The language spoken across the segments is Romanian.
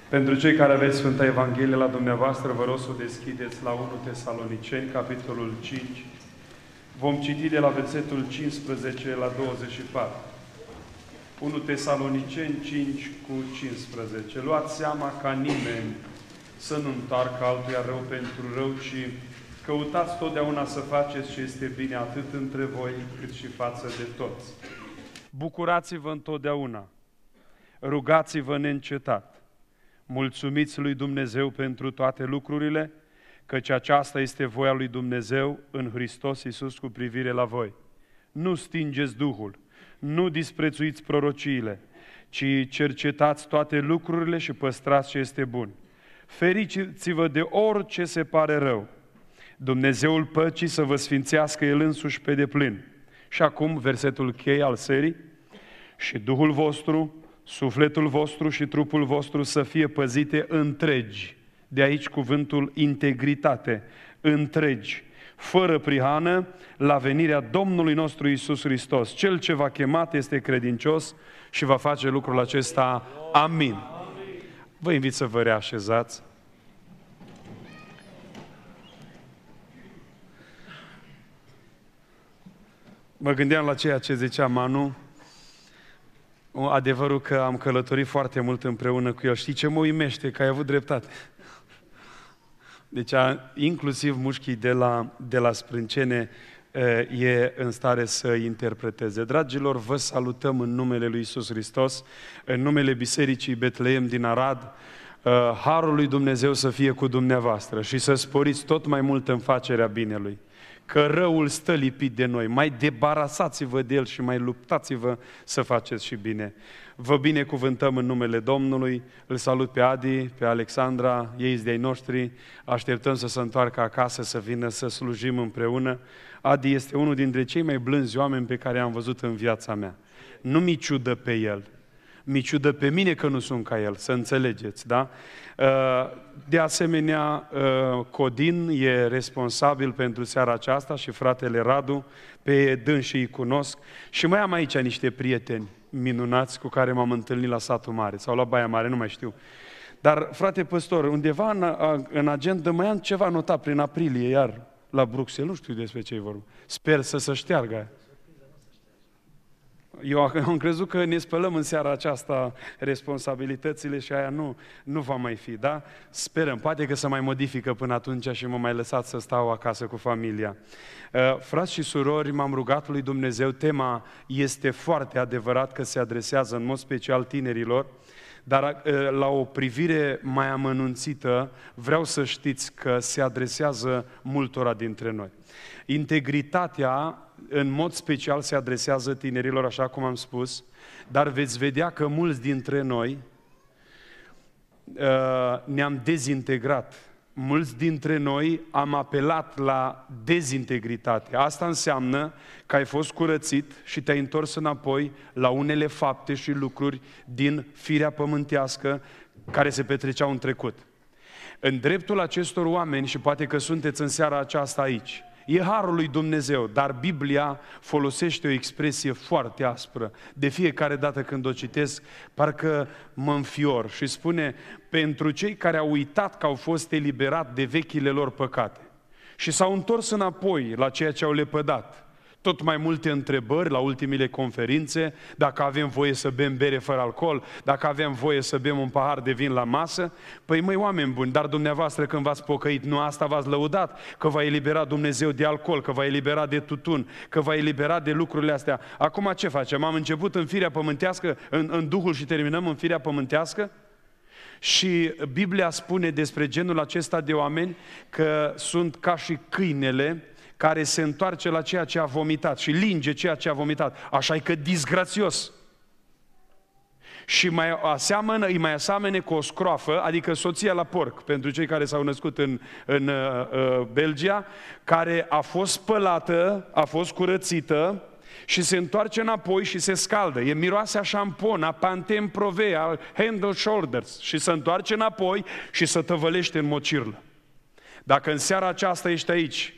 Pentru cei care aveți Sfânta Evanghelie la dumneavoastră, vă rog să o deschideți la 1 Tesaloniceni, capitolul 5. Vom citi de la versetul 15 la 24. 1 Tesaloniceni 5 cu 15. Luați seama ca nimeni să nu întoarcă altuia rău pentru rău, ci căutați totdeauna să faceți ce este bine atât între voi cât și față de toți. Bucurați-vă întotdeauna, rugați-vă neîncetat. Mulțumiți lui Dumnezeu pentru toate lucrurile, căci aceasta este voia lui Dumnezeu în Hristos Iisus cu privire la voi. Nu stingeți Duhul, nu disprețuiți prorociile, ci cercetați toate lucrurile și păstrați ce este bun. Feriți-vă de orice se pare rău. Dumnezeul păcii să vă sfințească El însuși pe deplin. Și acum, versetul cheie al serii. Și Duhul vostru, sufletul vostru și trupul vostru să fie păzite întregi. De aici cuvântul integritate, întregi, fără prihană, la venirea Domnului nostru Iisus Hristos. Cel ce v-a chemat este credincios și va face lucrul acesta. Amin. Vă invit să vă reașezați. Mă gândeam la ceea ce zicea Manu. Adevărul că am călătorit foarte mult împreună cu el. Știi ce mă uimește? Că ai avut dreptate. Deci inclusiv mușchii de la Sprâncene e în stare să interpreteze. Dragilor, vă salutăm în numele lui Iisus Hristos, în numele Bisericii Betleem din Arad. Harul lui Dumnezeu să fie cu dumneavoastră și să sporiți tot mai mult în facerea binelui. Că răul stă lipit de noi. Mai debarasați-vă de el și mai luptați-vă să faceți și bine. Vă binecuvântăm în numele Domnului. Îl salut pe Adi, pe Alexandra, ei de-ai noștri. Așteptăm să se întoarcă acasă, să vină să slujim împreună. Adi este unul dintre cei mai blânzi oameni pe care am văzut în viața mea. Nu mi ciudă pe el. Mi ciudă pe mine că nu sunt ca el, să înțelegeți, da? De asemenea, Codin e responsabil pentru seara aceasta și fratele Radu, pe dânsii îi cunosc. Și mai am aici niște prieteni minunați cu care m-am întâlnit la Satul Mare sau la Baia Mare, nu mai știu. Dar, frate păstor, undeva în agenda mai am ceva notat prin aprilie, iar la Bruxelles, nu știu despre ce-i vorba. Sper să se șteargă. Eu am crezut că ne spălăm în seara aceasta responsabilitățile și aia nu va mai fi, da? Sperăm, poate că se mai modifică până atunci și mă mai lăsați să stau acasă cu familia. Frați și surori, m-am rugat lui Dumnezeu, tema este foarte adevărat că se adresează în mod special tinerilor, dar la o privire mai amănunțită vreau să știți că se adresează multora dintre noi. Integritatea în mod special se adresează tinerilor, așa cum am spus, dar veți vedea că mulți dintre noi ne-am dezintegrat. Mulți dintre noi am apelat la dezintegritate. Asta înseamnă că ai fost curățit și te-ai întors înapoi la unele fapte și lucruri din firea pământească care se petreceau în trecut. În dreptul acestor oameni, și poate că sunteți în seara aceasta aici, e harul lui Dumnezeu, dar Biblia folosește o expresie foarte aspră. De fiecare dată când o citesc, parcă mă înfior și spune, pentru cei care au uitat că au fost eliberați de vechile lor păcate și s-au întors înapoi la ceea ce au lepădat. Tot mai multe întrebări la ultimile conferințe, dacă avem voie să bem bere fără alcool, dacă avem voie să bem un pahar de vin la masă. Păi măi, oameni buni, dar dumneavoastră când v-ați pocăit, nu asta v-ați lăudat? Că v-a eliberat Dumnezeu de alcool, că v-a eliberat de tutun, că v-a eliberat de lucrurile astea. Acum ce facem? Am început în firea pământească, în Duhul și terminăm în firea pământească? Și Biblia spune despre genul acesta de oameni că sunt ca și câinele care se întoarce la ceea ce a vomitat și linge ceea ce a vomitat. Așa-i că disgrațios. Și îi mai aseamănă cu o scroafă, adică soția la porc, pentru cei care s-au născut în Belgia, care a fost spălată, a fost curățită și se întoarce înapoi și se scaldă. E miroase a șampon, a Pantene Prove, a Head & Shoulders și se întoarce înapoi și se tăvălește în mocirlă. Dacă în seara aceasta ești aici,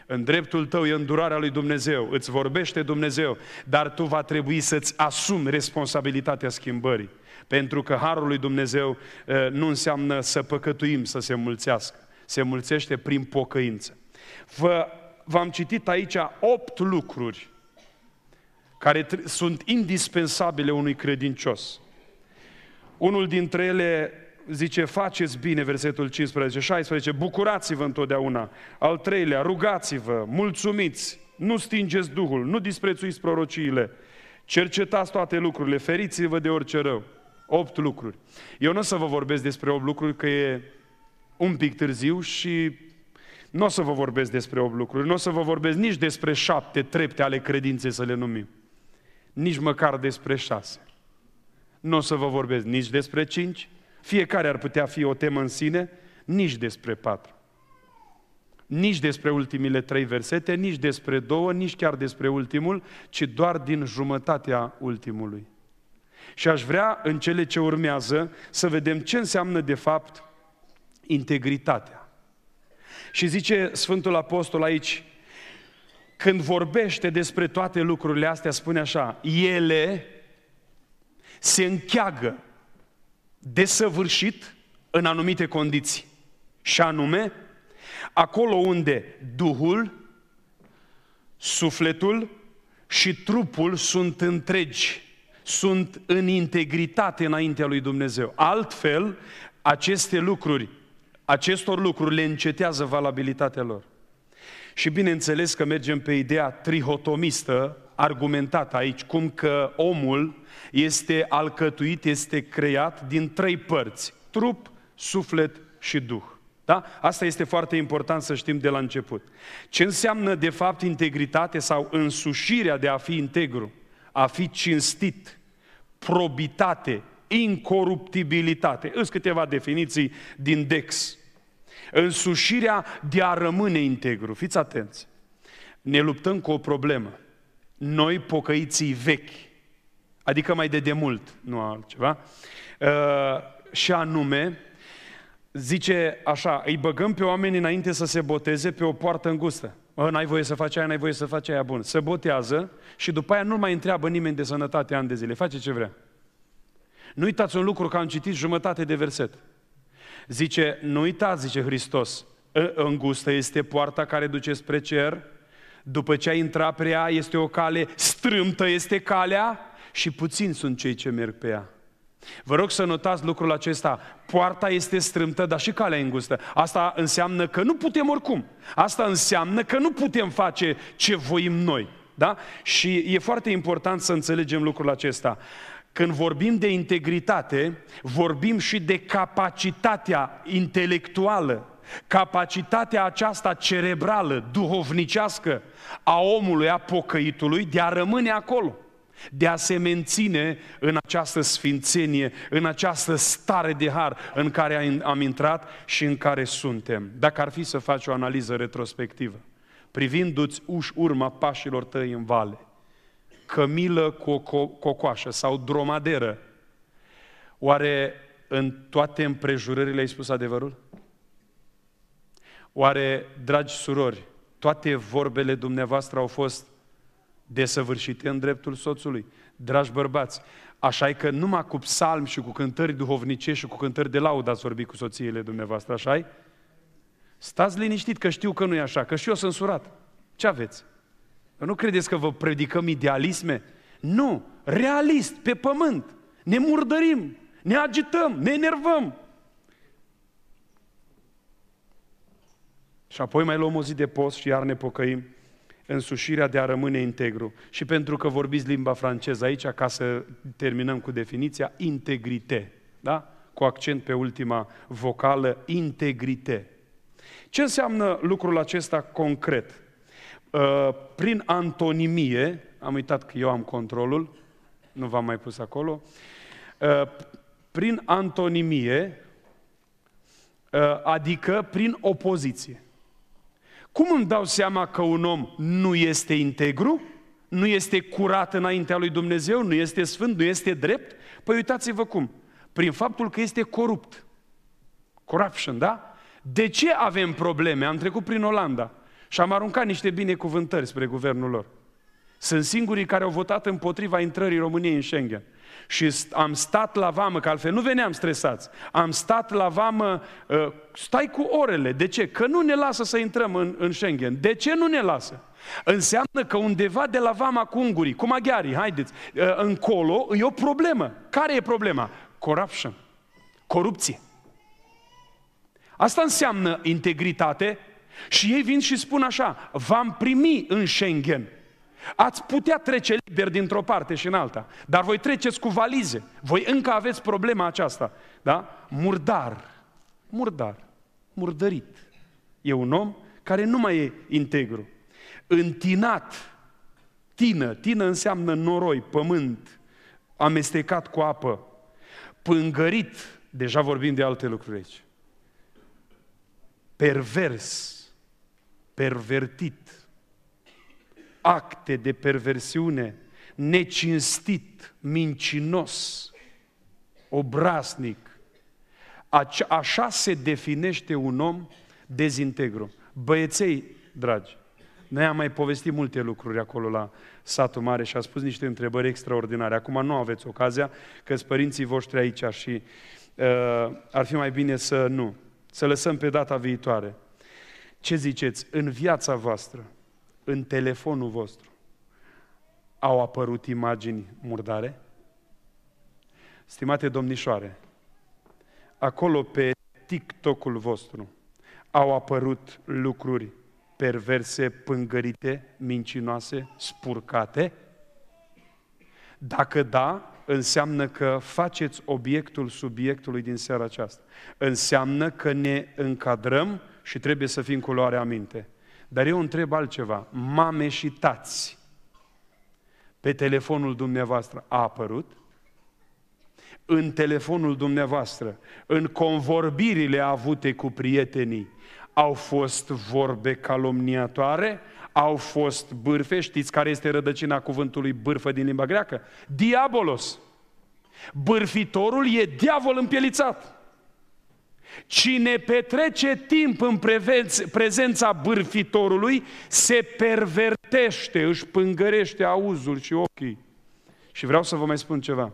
În dreptul tău e îndurarea lui Dumnezeu, îți vorbește Dumnezeu, dar tu va trebui să-ți asumi responsabilitatea schimbării. Pentru că harul lui Dumnezeu nu înseamnă să păcătuim, să se mulțească. Se mulțește prin pocăință. V-am citit aici 8 lucruri care sunt indispensabile unui credincios. Unul dintre ele zice, faceți bine, versetul 15-16, bucurați-vă întotdeauna. Al treilea, rugați-vă, mulțumiți, nu stingeți Duhul, nu disprețuiți prorociile, cercetați toate lucrurile, feriți-vă de orice rău. 8 lucruri. Eu nu o să vă vorbesc despre 8 lucruri, că e un pic târziu și nu o să vă vorbesc despre 8 lucruri, nu o să vă vorbesc nici despre 7 trepte ale credinței, să le numim. Nici măcar despre 6. Nu o să vă vorbesc nici despre 5, fiecare ar putea fi o temă în sine, nici despre 4. Nici despre ultimile 3 versete, nici despre 2, nici chiar despre ultimul, ci doar din jumătatea ultimului. Și aș vrea în cele ce urmează să vedem ce înseamnă de fapt integritatea. Și zice Sfântul Apostol aici, când vorbește despre toate lucrurile astea, spune așa, ele se încheagă desăvârșit în anumite condiții. Și anume, acolo unde Duhul, sufletul și trupul sunt întregi, sunt în integritate înaintea lui Dumnezeu. Altfel, acestor lucruri le încetează valabilitatea lor. Și bineînțeles că mergem pe ideea trihotomistă, argumentată aici, cum că omul este alcătuit, este creat din 3 părți, trup, suflet și Duh. Da? Asta este foarte important să știm de la început. Ce înseamnă de fapt integritate sau însușirea de a fi integru, a fi cinstit, probitate, incoruptibilitate. Îs câteva definiții din Dex. Însușirea de a rămâne integru. Fiți atenți. Ne luptăm cu o problemă. Noi, pocăiții vechi, adică mai de demult, nu altceva, și anume, zice așa, îi băgăm pe oameni înainte să se boteze pe o poartă îngustă. N-ai voie să faci aia, n-ai voie să faci aia, bun. Se botează și după aia nu mai întreabă nimeni de sănătate ani de zile. Face ce vrea. Nu uitați un lucru, că am citit jumătate de verset. Zice, nu uitați, zice Hristos, îngustă este poarta care duce spre cer, după ce ai intrat pe ea este o cale, strâmtă este calea și puțini sunt cei ce merg pe ea. Vă rog să notați lucrul acesta. Poarta este strâmtă, dar și calea e îngustă. Asta înseamnă că nu putem oricum. Asta înseamnă că nu putem face ce voim noi. Da? Și e foarte important să înțelegem lucrul acesta. Când vorbim de integritate, vorbim și de capacitatea intelectuală, capacitatea aceasta cerebrală, duhovnicească a omului, a pocăitului, de a rămâne acolo, de a se menține în această sfințenie, în această stare de har în care am intrat și în care suntem. Dacă ar fi să faci o analiză retrospectivă, privindu-ți urma pașilor tăi în vale, cămilă cu cocoașă sau dromaderă, oare în toate împrejurările ai spus adevărul? Oare, dragi surori, toate vorbele dumneavoastră au fost desăvârșite în dreptul soțului? Dragi bărbați, așa e că numai cu psalmi și cu cântări duhovnicești și cu cântări de laudă ați vorbit cu soțiile dumneavoastră, așa-i? Stați liniștit că știu că nu e așa, că și eu sunt surat. Ce aveți? Nu credeți că vă predicăm idealisme? Nu, realist, pe pământ. Ne murdărim, ne agităm, ne enervăm. Și apoi mai luăm o zi de post și iar ne pocăim. Însușirea de a rămâne integru. Și pentru că vorbiți limba franceză aici, ca să terminăm cu definiția, integrite. Da? Cu accent pe ultima vocală, integrite. Ce înseamnă lucrul acesta concret? Prin antonimie, am uitat că eu am controlul, nu v-am mai pus acolo, prin antonimie, adică prin opoziție. Cum îmi dau seama că un om nu este integru, nu este curat înaintea lui Dumnezeu, nu este sfânt, nu este drept? Păi uitați-vă cum. Prin faptul că este corupt. Corruption, da? De ce avem probleme? Am trecut prin Olanda. și am aruncat niște binecuvântări spre guvernul lor. Sunt singurii care au votat împotriva intrării României în Schengen. Și am stat la vamă, că altfel nu veneam stresați, am stat la vamă, stai cu orele. De ce? Că nu ne lasă să intrăm în Schengen. De ce nu ne lasă? Înseamnă că undeva de la vama cu ungurii, cu maghiarii, haideți, încolo, e o problemă. Care e problema? Corruption. Corupție. Asta înseamnă integritate și ei vin și spun așa, v-am primi în Schengen. Ați putea trece liber dintr-o parte și în alta, dar voi treceți cu valize. Voi încă aveți problema aceasta. Da? Murdărit. E un om care nu mai e integru. Întinat. Tină înseamnă noroi, pământ, amestecat cu apă. Pângărit. Deja vorbim de alte lucruri aici. Pervers. Pervertit. Acte de perversiune, necinstit, mincinos, obraznic. Așa se definește un om dezintegru. Băieței, dragi, noi am mai povestit multe lucruri acolo la satul mare și a spus niște întrebări extraordinare. Acum nu aveți ocazia, că-s părinții voștri aici și ar fi mai bine să lăsăm pe data viitoare. Ce ziceți? În viața voastră, în telefonul vostru, au apărut imagini murdare? Stimate domnișoare, acolo pe TikTok-ul vostru au apărut lucruri perverse, pângărite, mincinoase, spurcate? Dacă da, înseamnă că faceți obiectul subiectului din seara aceasta. Înseamnă că ne încadrăm și trebuie să fim cu luarea minte. Dar eu întreb altceva. Mame și tați, pe telefonul dumneavoastră a apărut? În telefonul dumneavoastră, în convorbirile avute cu prietenii, au fost vorbe calomniatoare? Au fost bârfe? Știți care este rădăcina cuvântului bârfă din limba greacă? Diabolos. Bârfitorul e diavol împielițat. Cine petrece timp în prezența bârfitorului se pervertește, își pângărește auzul și ochii. Și vreau să vă mai spun ceva.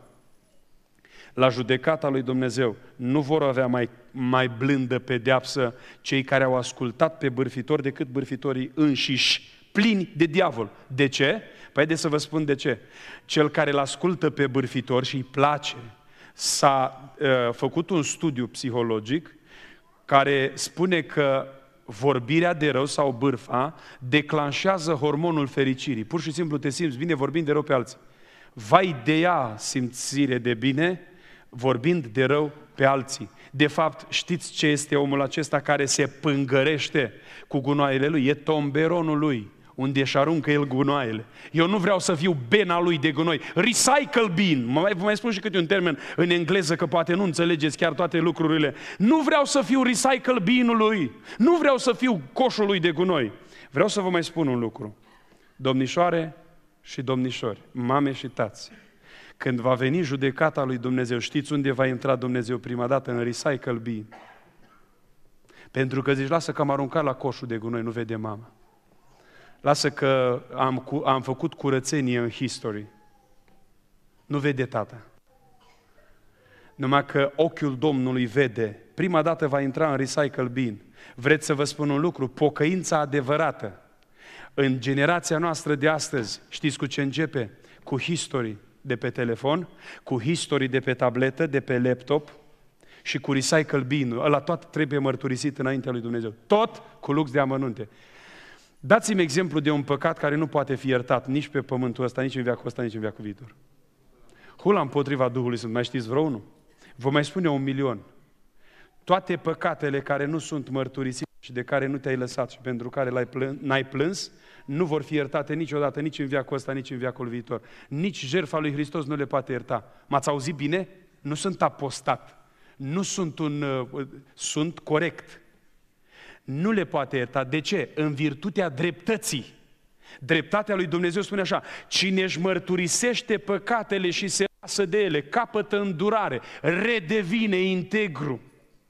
La judecata lui Dumnezeu nu vor avea mai blândă pedeapsă cei care au ascultat pe bârfitori decât bârfitorii înșiși, plini de diavol. De ce? Păi haideți să vă spun de ce. Cel care îl ascultă pe bârfitor și îi place, s-a făcut un studiu psihologic care spune că vorbirea de rău sau bârfa declanșează hormonul fericirii. Pur și simplu te simți bine vorbind de rău pe alții. Vai de ea simțire de bine vorbind de rău pe alții. De fapt, știți ce este omul acesta care se pângărește cu gunoaiele lui? E tomberonul lui, unde își aruncă el gunoaiele. Eu nu vreau să fiu bena lui de gunoi. Recycle bin. Vă mai spun și câte un termen în engleză, că poate nu înțelegeți chiar toate lucrurile. Nu vreau să fiu recycle binul lui. Nu vreau să fiu coșul lui de gunoi. Vreau să vă mai spun un lucru. Domnișoare și domnișori, mame și tați, când va veni judecata lui Dumnezeu, știți unde va intra Dumnezeu prima dată? În recycle bin. Pentru că zici, lasă că am aruncat la coșul de gunoi, nu vede mama. Lasă că am făcut curățenie în history. Nu vede tata. Numai că ochiul Domnului vede. Prima dată va intra în recycle bin. Vreți să vă spun un lucru? Pocăința adevărată în generația noastră de astăzi, știți cu ce începe? Cu history de pe telefon, cu history de pe tabletă, de pe laptop și cu recycle bin. Ăla tot trebuie mărturisit înaintea lui Dumnezeu. Tot cu lux de amănunte. Dați-mi exemplu de un păcat care nu poate fi iertat nici pe pământul ăsta, nici în veacul ăsta, nici în veacul viitor. Hula împotriva Duhului Sfânt. Mai știți vreo unul? Vă mai spune 1.000.000. Toate păcatele care nu sunt mărturisite și de care nu te-ai lăsat și pentru care n-ai plâns, nu vor fi iertate niciodată, nici în veacul ăsta, nici în veacul viitor. Nici jertfa lui Hristos nu le poate ierta. M-ați auzit bine? Nu sunt apostat. Nu sunt sunt corect. Nu le poate ierta. De ce? În virtutea dreptății. Dreptatea lui Dumnezeu spune așa: cine își mărturisește păcatele și se lasă de ele, capătă îndurare, redevine integru.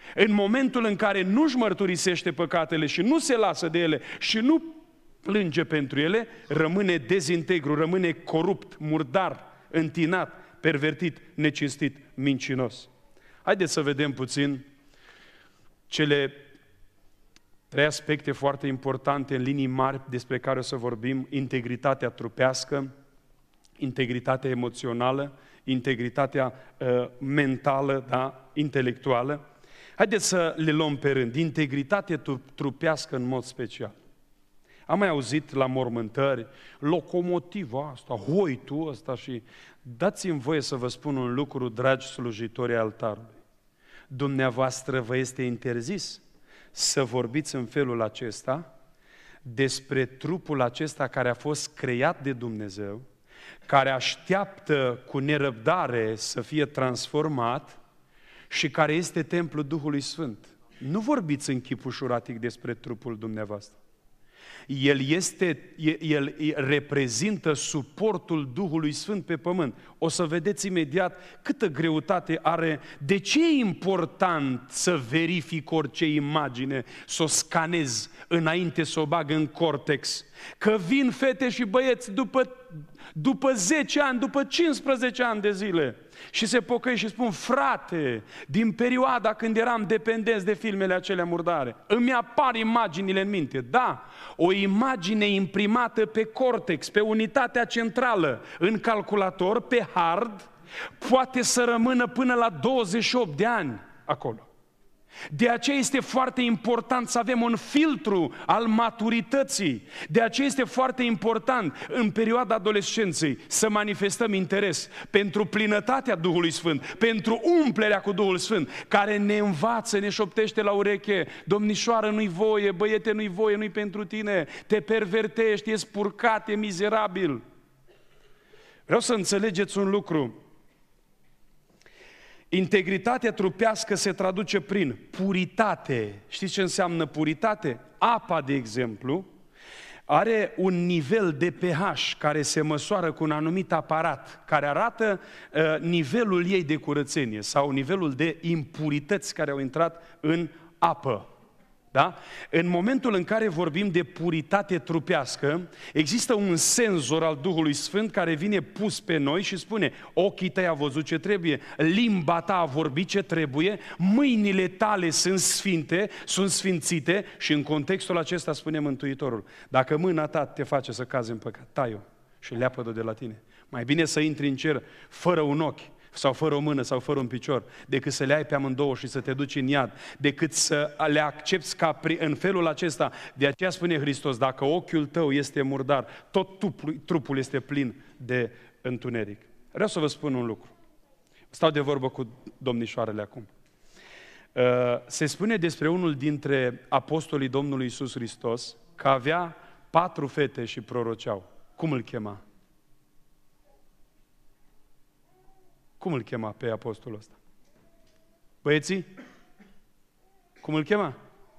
în momentul în care nu-și mărturisește păcatele și nu se lasă de ele și nu plânge pentru ele, rămâne dezintegru, rămâne corupt, murdar, întinat, pervertit, necinstit, mincinos. Haideți să vedem puțin cele 3 aspecte foarte importante în linii mari despre care o să vorbim: integritatea trupească, integritatea emoțională, integritatea mentală, da, intelectuală. Haideți să le luăm pe rând. Integritate trupească în mod special. Am mai auzit la mormântări, locomotiva asta, hoitul ăsta, și dați-mi voie să vă spun un lucru, dragi slujitori ai altarului. Dumneavoastră vă este interzis să vorbiți în felul acesta despre trupul acesta care a fost creat de Dumnezeu, care așteaptă cu nerăbdare să fie transformat și care este templul Duhului Sfânt. Nu vorbiți în chip ușuratic despre trupul dumneavoastră. El reprezintă suportul Duhului Sfânt pe pământ. O să vedeți imediat câtă greutate are. De ce e important să verific orice imagine, să o scanez înainte să o bag în cortex? Că vin fete și băieți după 10 ani, după 15 ani de zile și se pocăiesc și spun: frate, din perioada când eram dependenți de filmele acelea murdare, îmi apar imaginile în minte. Da, o imagine imprimată pe cortex, pe unitatea centrală, în calculator, pe hard, poate să rămână până la 28 de ani acolo. De aceea este foarte important să avem un filtru al maturității. De aceea este foarte important în perioada adolescenței să manifestăm interes pentru plinătatea Duhului Sfânt, pentru umplerea cu Duhul Sfânt, care ne învață, ne șoptește la ureche: domnișoară, nu-i voie, băiete, nu-i voie, nu-i pentru tine, te pervertești, ești spurcat, e mizerabil. Vreau să înțelegeți un lucru. Integritatea trupească se traduce prin puritate. Știți ce înseamnă puritate? Apa, de exemplu, are un nivel de pH care se măsoară cu un anumit aparat, care arată nivelul ei de curățenie sau nivelul de impurități care au intrat în apă. Da? În momentul în care vorbim de puritate trupească, există un senzor al Duhului Sfânt care vine pus pe noi și spune: ochii tăi au văzut ce trebuie, limba ta a vorbit ce trebuie, mâinile tale sunt sfinte, sunt sfințite. Și în contextul acesta spune Mântuitorul: dacă mâna ta te face să cazi în păcat, tai-o și leapă-o de la tine. Mai bine să intri în cer fără un ochi sau fără o mână sau fără un picior, decât să le ai pe amândouă și să te duci în iad, decât să le accepți în felul acesta. De aceea spune Hristos: dacă ochiul tău este murdar, tot trupul este plin de întuneric. Vreau să vă spun un lucru. Stau de vorbă cu domnișoarele acum. Se spune despre unul dintre apostolii Domnului Iisus Hristos că avea 4 fete și proroceau. Cum îl chema? Cum îl chema pe apostolul ăsta? Băieții? Cum îl chema?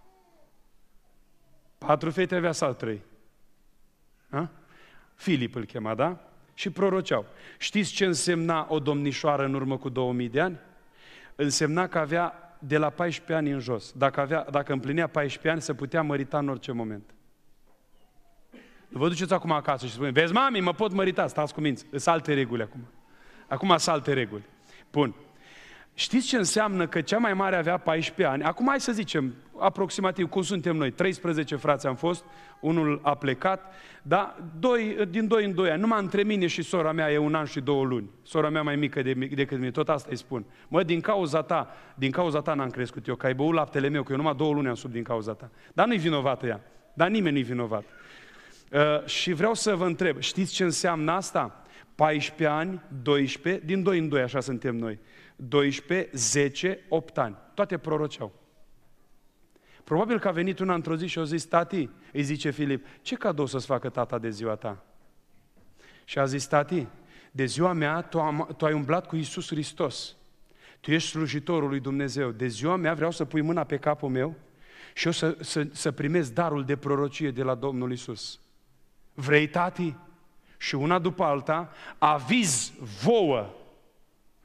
4 fete avea sau 3? Ha? Filip îl chema, da? Și proroceau. Știți ce însemna o domnișoară în urmă cu 2000 de ani? Însemna că avea de la 14 ani în jos. Dacă împlinea 14 ani, se putea mărita în orice moment. Vă duceți acum acasă și spuneți: vezi, mami, mă pot mărita, stați cu minți. Sunt alte reguli acum. Acum sunt alte reguli. Bun. Știți ce înseamnă că cea mai mare avea 14 ani? Acum hai să zicem, aproximativ, cum suntem noi, 13 frați am fost, unul a plecat, da? Din 2 în 2 ani. Numai între mine și sora mea e 1 an și 2 luni. Sora mea mai mică decât mine, tot asta îi spun. Mă, din cauza ta n-am crescut eu, că ai băut laptele meu, că eu numai 2 luni am sub din cauza ta. Dar nu-i vinovată ea. Dar nimeni nu-i vinovat. Și vreau să vă întreb, știți ce înseamnă asta? 14 ani, 12, din 2 în 2, așa suntem noi. 12, 10, 8 ani. Toate proroceau. Probabil că a venit una într-o zi și a zis: tati, îi zice Filip, ce cadou să-ți facă tata de ziua ta? Și a zis: tati, de ziua mea tu ai umblat cu Iisus Hristos. Tu ești slujitorul lui Dumnezeu. De ziua mea vreau să pui mâna pe capul meu și eu să primesc darul de prorocie de la Domnul Iisus. Vrei, tati? Și una după alta, aviz vouă,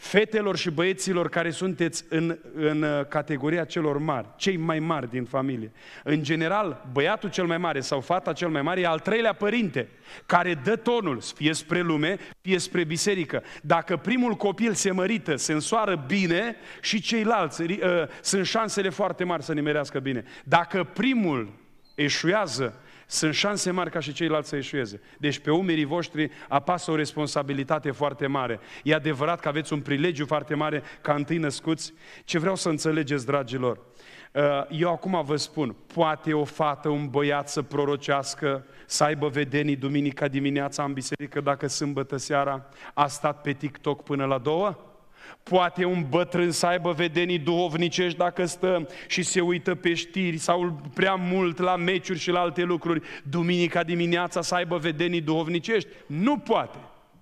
fetelor și băieților care sunteți în categoria celor mari, cei mai mari din familie. În general, băiatul cel mai mare sau fata cel mai mare e al treilea părinte, care dă tonul, fie spre lume, fie spre biserică. Dacă primul copil se mărită, se însoară bine, și ceilalți sunt șansele foarte mari să nimerească bine. Dacă primul eșuează, sunt șanse mari ca și ceilalți să eșueze. Deci pe umerii voștri apasă o responsabilitate foarte mare. E adevărat că aveți un privilegiu foarte mare ca întâi născuți. Ce vreau să înțelegeți, dragilor, eu acum vă spun, poate o fată, un băiat să prorocească, să aibă vedenii duminica dimineața în biserică, dacă sâmbătă seara a stat pe TikTok până la 2? Poate un bătrân să aibă vedenii duhovnicești dacă stă și se uită pe știri sau prea mult la meciuri și la alte lucruri, duminica dimineața să aibă vedenii duhovnicești? Nu poate.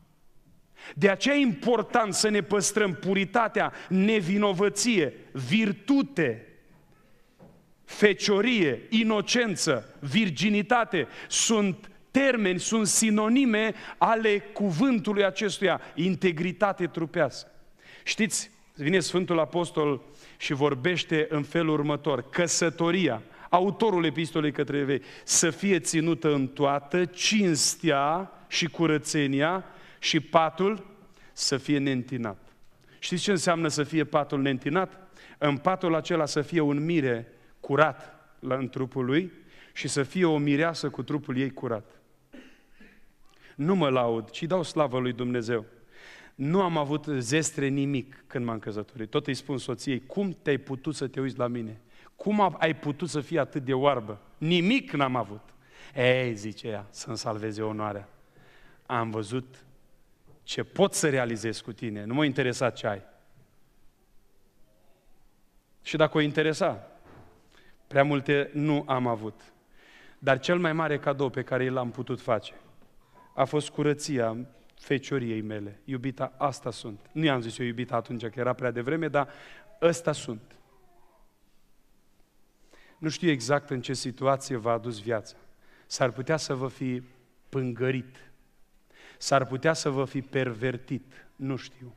De aceea e important să ne păstrăm puritatea, nevinovăție, virtute, feciorie, inocență, virginitate. Sunt termeni, sunt sinonime ale cuvântului acestuia, integritate trupească. Știți, vine Sfântul Apostol și vorbește în felul următor: căsătoria, autorul epistolei către Evrei, să fie ținută în toată cinstea și curățenia, și patul să fie neîntinat. Știți ce înseamnă să fie patul neîntinat? În patul acela să fie un mire curat în trupul lui și să fie o mireasă cu trupul ei curat. Nu mă laud, ci dau slavă lui Dumnezeu. Nu am avut zestre nimic când m-am căsătorit. Tot îi spun soției: cum te-ai putut să te uiți la mine? Cum ai putut să fii atât de oarbă? Nimic n-am avut. Ei, zice ea, să-mi salveze onoarea. Am văzut ce pot să realizez cu tine. Nu m-a interesat ce ai. Și dacă o interesa, prea multe nu am avut. Dar cel mai mare cadou pe care l-am putut face a fost curăția fecioriei mele. Iubita, asta sunt. Nu i-am zis eu iubita atunci, că era prea devreme, dar ăsta sunt. Nu știu exact în ce situație v-a adus viața. S-ar putea să vă fi pângărit. S-ar putea să vă fi pervertit. Nu știu.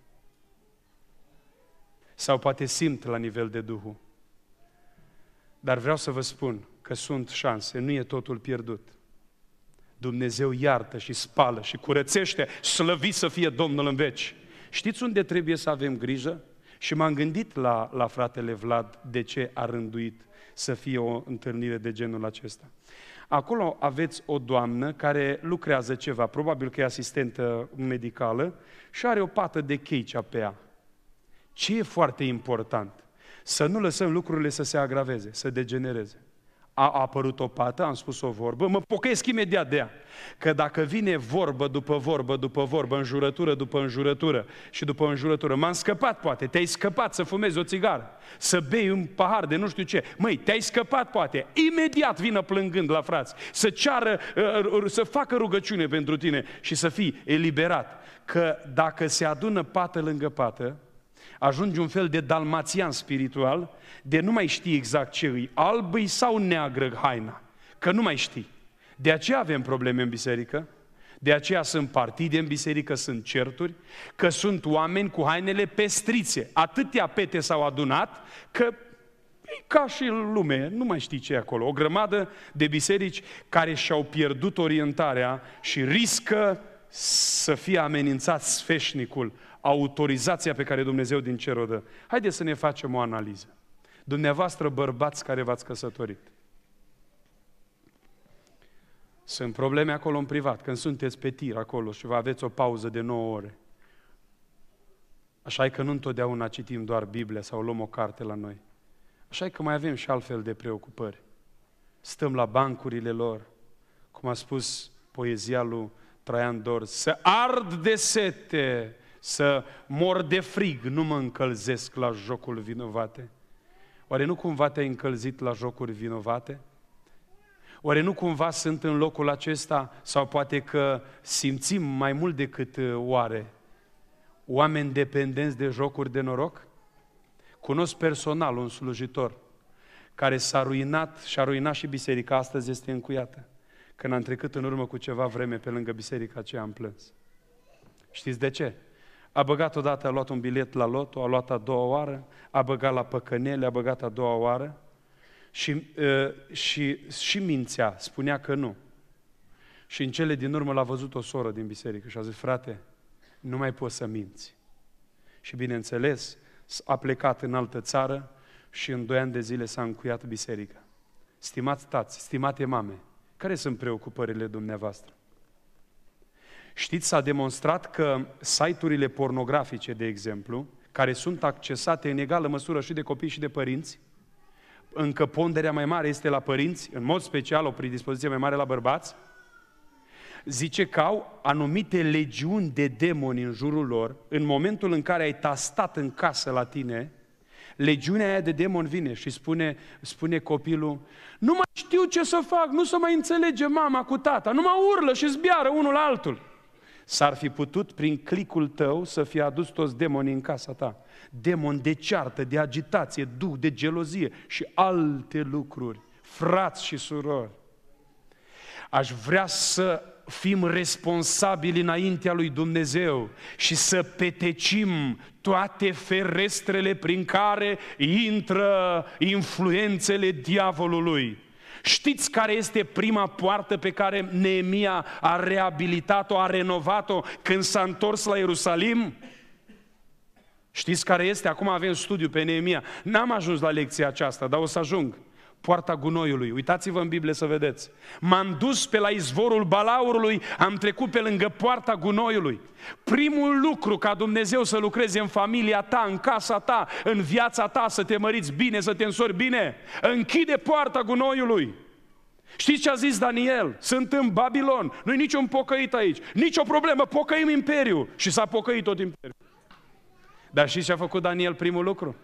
Sau poate simt la nivel de Duhul. Dar vreau să vă spun că sunt șanse, nu e totul pierdut. Dumnezeu iartă și spală și curățește, slăvit să fie Domnul în veci. Știți unde trebuie să avem grijă? Și m-am gândit la fratele Vlad de ce a rânduit să fie o întâlnire de genul acesta. Acolo aveți o doamnă care lucrează ceva, probabil că e asistentă medicală, și are o pată de cheicea pe ea. Ce e foarte important? Să nu lăsăm lucrurile să se agraveze, să degenereze. A apărut o pată, am spus o vorbă, mă pocăiesc imediat de ea. Că dacă vine vorbă după vorbă după vorbă, înjurătură după înjurătură și după înjurătură, m-am scăpat poate, te-ai scăpat să fumezi o țigară, să bei un pahar de nu știu ce, măi, te-ai scăpat poate, imediat vină plângând la frați, să ceară, să facă rugăciune pentru tine și să fii eliberat. Că dacă se adună pată lângă pată, ajungi un fel de dalmațian spiritual, de nu mai știi exact ce îi, albă sau neagră haina, că nu mai știi. De aceea avem probleme în biserică, de aceea sunt partide în biserică, sunt certuri, că sunt oameni cu hainele pestrițe. Atâtea pete s-au adunat, că e ca și în lume, nu mai știi ce e acolo. O grămadă de biserici care și-au pierdut orientarea și riscă să fie amenințat sfeșnicul, autorizația pe care Dumnezeu din cer o dă. Haideți să ne facem o analiză. Dumneavoastră, bărbați care v-ați căsătorit, sunt probleme acolo în privat, când sunteți pe tir acolo și vă aveți o pauză de 9 ore. Așa e că nu întotdeauna citim doar Biblia sau luăm o carte la noi. Așa e că mai avem și altfel de preocupări. Stăm la bancurile lor, cum a spus poezia lui Traian Dor, să ard de sete, să mor de frig, nu mă încălzesc la jocul vinovate. Oare nu cumva te-ai încălzit la jocuri vinovate? Oare nu cumva sunt în locul acesta, sau poate că simțim mai mult decât oare, oameni dependenți de jocuri de noroc? Cunosc personal un slujitor care s-a ruinat și a ruinat și biserica, astăzi este încuiată. Când am trecut în urmă cu ceva vreme pe lângă biserica aceea, am plâns. Știți de ce? A băgat odată, a luat un bilet la loto, a luat a doua oară, a băgat la păcănele, a băgat a doua oară și mințea, spunea că nu. Și în cele din urmă l-a văzut o soră din biserică și a zis, frate, nu mai poți să minți. Și bineînțeles, a plecat în altă țară și în 2 ani de zile s-a încuiat biserica. Stimați tați, stimate mame, care sunt preocupările dumneavoastră? Știți, s-a demonstrat că site-urile pornografice, de exemplu, care sunt accesate în egală măsură și de copii și de părinți, încă ponderea mai mare este la părinți, în mod special o predispoziție mai mare la bărbați, zice că au anumite legiuni de demoni în jurul lor, în momentul în care ai tastat în casă la tine, legiunea aia de demon vine și spune copilul, nu mai știu ce să fac, nu se mai înțelege mama cu tata, nu mă urlă și zbiară unul la altul. S-ar fi putut prin clicul tău să fie adus toți demonii în casa ta. Demon de ceartă, de agitație, duh de gelozie și alte lucruri. Frați și surori, aș vrea să fim responsabili înaintea lui Dumnezeu și să petecim toate ferestrele prin care intră influențele diavolului. Știți care este prima poartă pe care Neemia a reabilitat-o, a renovat-o când s-a întors la Ierusalim? Știți care este? Acum avem studiu pe Neemia. N-am ajuns la lecția aceasta, dar o să ajung. Poarta gunoiului. Uitați-vă în Biblie să vedeți. M-am dus pe la izvorul balaurului, am trecut pe lângă poarta gunoiului. Primul lucru ca Dumnezeu să lucreze în familia ta, în casa ta, în viața ta, să te măriți bine, să te însori bine, închide poarta gunoiului. Știți ce a zis Daniel? Sunt în Babilon, nu-i niciun pocăit aici, nicio problemă, pocăim imperiul. Și s-a pocăit tot imperiul. Dar știți ce a făcut Daniel primul lucru?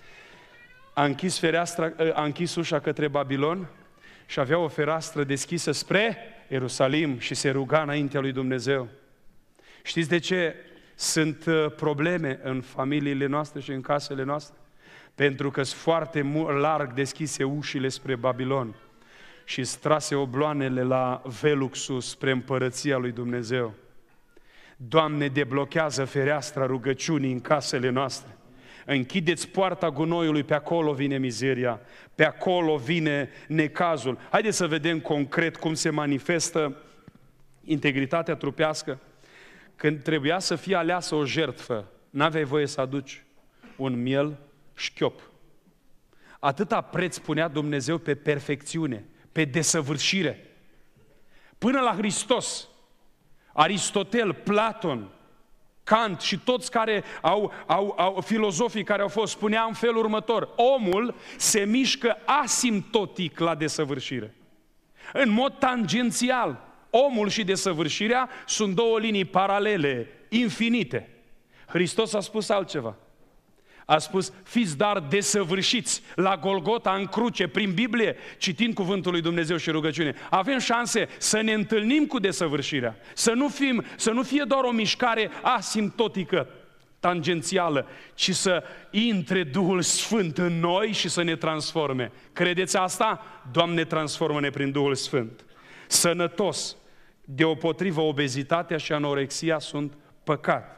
A închis ușa către Babilon și avea o fereastră deschisă spre Ierusalim și se ruga înaintea lui Dumnezeu. Știți de ce sunt probleme în familiile noastre și în casele noastre? Pentru că sunt foarte larg deschise ușile spre Babilon și strase obloanele la Veluxul spre împărăția lui Dumnezeu. Doamne, deblochează fereastra rugăciunii în casele noastre. Închideți poarta gunoiului, pe acolo vine mizeria, pe acolo vine necazul. Haideți să vedem concret cum se manifestă integritatea trupească. Când trebuia să fie aleasă o jertfă, n-aveai voie să aduci un miel șchiop. Atâta preț punea Dumnezeu pe perfecțiune, pe desăvârșire. Până la Hristos, Aristotel, Platon, Kant și toți care filozofii care au fost, spunea în felul următor: omul se mișcă asimptotic la desăvârșire. În mod tangențial, omul și desăvârșirea sunt două linii paralele, infinite. Hristos a spus altceva. A spus, fiți dar desăvârșiți la Golgota, în cruce, prin Biblie, citind cuvântul lui Dumnezeu și rugăciune. Avem șanse să ne întâlnim cu desăvârșirea, să nu fie doar o mișcare asimptotică, tangențială, ci să intre Duhul Sfânt în noi și să ne transforme. Credeți asta? Doamne, transformă-ne prin Duhul Sfânt. Sănătos, deopotrivă obezitatea și anorexia sunt păcat.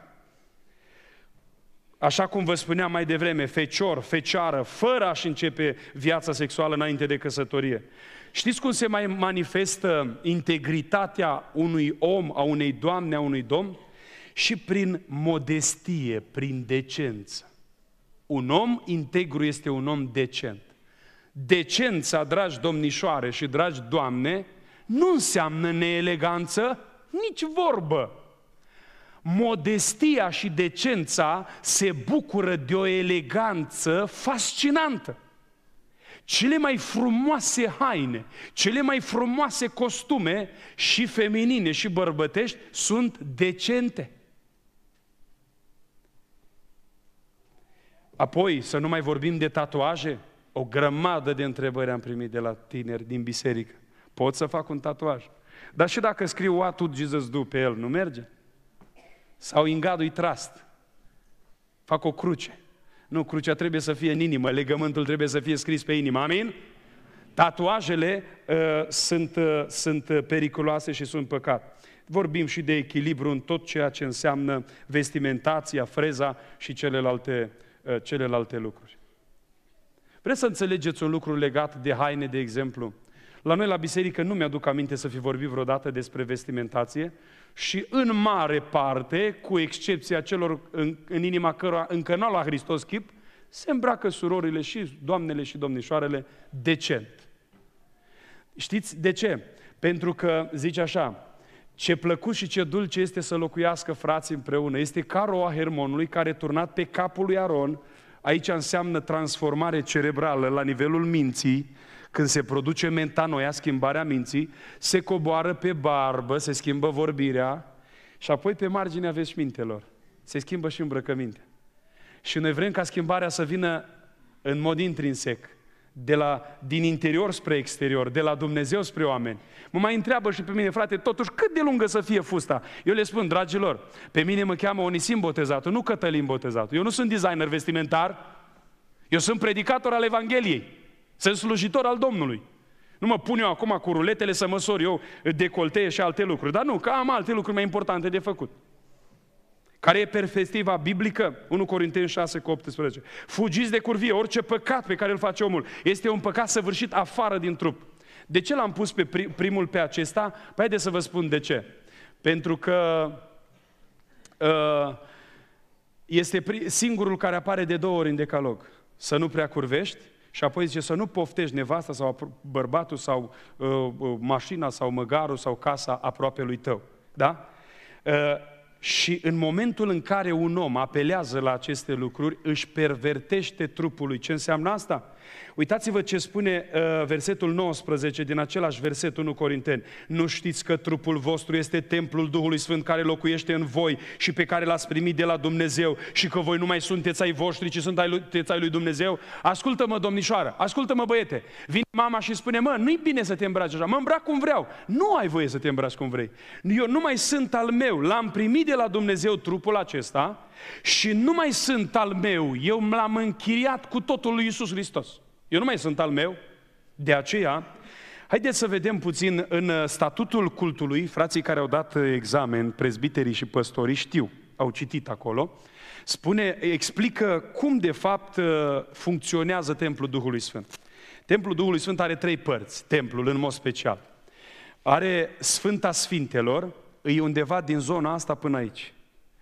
Așa cum vă spuneam mai devreme, fecior, fecioară, fără a-și începe viața sexuală înainte de căsătorie. Știți cum se mai manifestă integritatea unui om, a unei doamne, a unui domn? Și prin modestie, prin decență. Un om integru este un om decent. Decența, dragi domnișoare și dragi doamne, nu înseamnă neeleganță, nici vorbă. Modestia și decența se bucură de o eleganță fascinantă. Cele mai frumoase haine, cele mai frumoase costume, și feminine și bărbătești, sunt decente. Apoi, să nu mai vorbim de tatuaje. O grămadă de întrebări am primit de la tineri din biserică. Pot să fac un tatuaj? Dar și dacă scriu What would Jesus do pe el, nu merge? Sau In God we trust. Fac o cruce. Nu, crucea trebuie să fie în inimă, legământul trebuie să fie scris pe inimă. Amin? Tatuajele sunt periculoase și sunt păcat. vorbim și de echilibru în tot ceea ce înseamnă vestimentația, freza și celelalte lucruri. Vreți să înțelegeți un lucru legat de haine, de exemplu? La noi la biserică nu mi-aduc aminte să fi vorbit vreodată despre vestimentație și în mare parte, cu excepția celor în inima cărora încă n-au la Hristos chip, se îmbracă surorile și doamnele și domnișoarele decent. Știți de ce? Pentru că, zice așa, ce plăcut și ce dulce este să locuiască frații împreună. Este ca roa Hermonului care, turnat pe capul lui Aron, aici înseamnă transformare cerebrală la nivelul minții, când se produce metanoia, schimbarea minții, se coboară pe barbă, se schimbă vorbirea și apoi pe marginea veșmintelor. Se schimbă și îmbrăcămintea. Și noi vrem ca schimbarea să vină în mod intrinsec, din interior spre exterior, de la Dumnezeu spre oameni. Mă mai întreabă și pe mine, frate, totuși cât de lungă să fie fusta? Eu le spun, dragilor, pe mine mă cheamă Onisim Botezatul, nu Cătălin Botezatul. Eu nu sunt designer vestimentar, eu sunt predicator al Evangheliei, sunt slujitor al Domnului. Nu mă pun eu acum cu ruletele să măsor eu decoltee și alte lucruri, dar nu, că am alte lucruri mai importante de făcut. Care e perspectiva biblică? 1 Corinteni 6 cu 18. Fugiți de curvie, orice păcat pe care îl face omul este un păcat săvârșit afară din trup. De ce l-am pus pe primul pe acesta? Păi haideți să vă spun de ce. Pentru că este singurul care apare de 2 ori în decalog. Să nu prea curvești și apoi zice să nu poftești nevasta sau bărbatul sau mașina sau măgarul sau casa aproape lui tău. Da? Și în momentul în care un om apelează la aceste lucruri, își pervertește trupul lui. Ce înseamnă asta? Uitați-vă ce spune versetul 19 din același verset 1 Corinteni. Nu știți că trupul vostru este templul Duhului Sfânt care locuiește în voi și pe care l-ați primit de la Dumnezeu și că voi nu mai sunteți ai voștri, ci sunteți ai lui Dumnezeu? Ascultă-mă, domnișoară, ascultă-mă, băiete. Vine mama și spune, nu-i bine să te îmbraci așa, mă îmbrac cum vreau. Nu ai voie să te îmbraci cum vrei. Eu nu mai sunt al meu, l-am primit de la Dumnezeu trupul acesta și nu mai sunt al meu, eu l-am închiriat cu totul lui Iisus Hristos. Eu nu mai sunt al meu, de aceea, haideți să vedem puțin în statutul cultului, frații care au dat examen, prezbiterii și păstorii știu, au citit acolo, explică cum de fapt funcționează templul Duhului Sfânt. Templul Duhului Sfânt are 3 părți, templul în mod special. Are Sfânta Sfintelor, e undeva din zona asta până aici.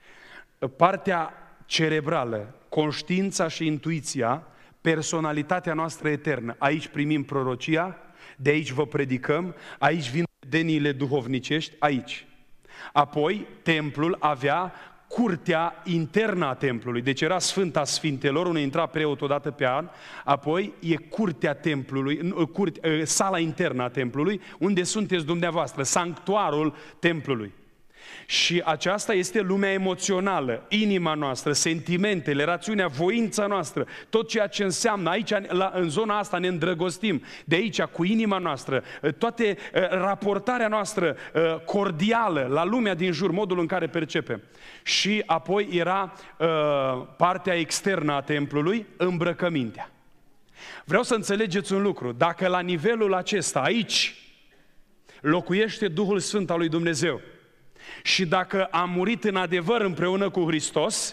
Partea cerebrală, conștiința și intuiția, personalitatea noastră eternă. Aici primim prorocia, de aici vă predicăm, aici vin vedeniile duhovnicești, aici. Apoi, templul avea curtea internă a templului, deci era Sfânta Sfintelor, unde intra preotul o dată pe an, apoi e curtea templului, sala internă a templului, unde sunteți dumneavoastră, sanctuarul templului. Și aceasta este lumea emoțională, inima noastră, sentimentele, rațiunea, voința noastră, tot ceea ce înseamnă. Aici, în zona asta ne îndrăgostim, de aici, cu inima noastră, toate raportarea noastră cordială la lumea din jur, modul în care percepem. Și apoi era partea externă a templului, îmbrăcămintea. Vreau să înțelegeți un lucru, dacă la nivelul acesta, aici, locuiește Duhul Sfânt al lui Dumnezeu, și dacă am murit în adevăr împreună cu Hristos,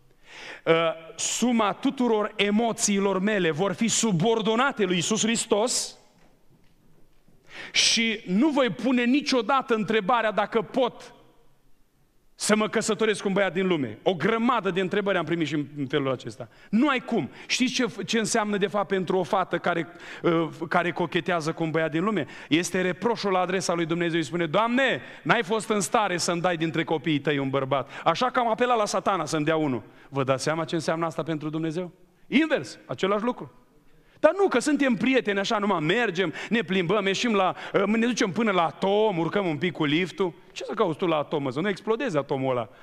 suma tuturor emoțiilor mele vor fi subordonate lui Iisus Hristos și nu voi pune niciodată întrebarea dacă pot să mă căsătoresc cu un băiat din lume. O grămadă de întrebări am primit și în felul acesta. Nu ai cum. Știți ce înseamnă de fapt pentru o fată care cochetează cu un băiat din lume? Este reproșul la adresa lui Dumnezeu. Îi spune, Doamne, n-ai fost în stare să-mi dai dintre copiii tăi un bărbat. Așa că am apelat la Satana să-mi dea unul. Vă dați seama ce înseamnă asta pentru Dumnezeu? Invers, același lucru. Dar nu, că suntem prieteni așa, numai mergem, ne plimbăm, ne ducem până la atom, urcăm un pic cu liftul. Ce să cauți tu la atom, mă? Să nu explodeze atomul ăla.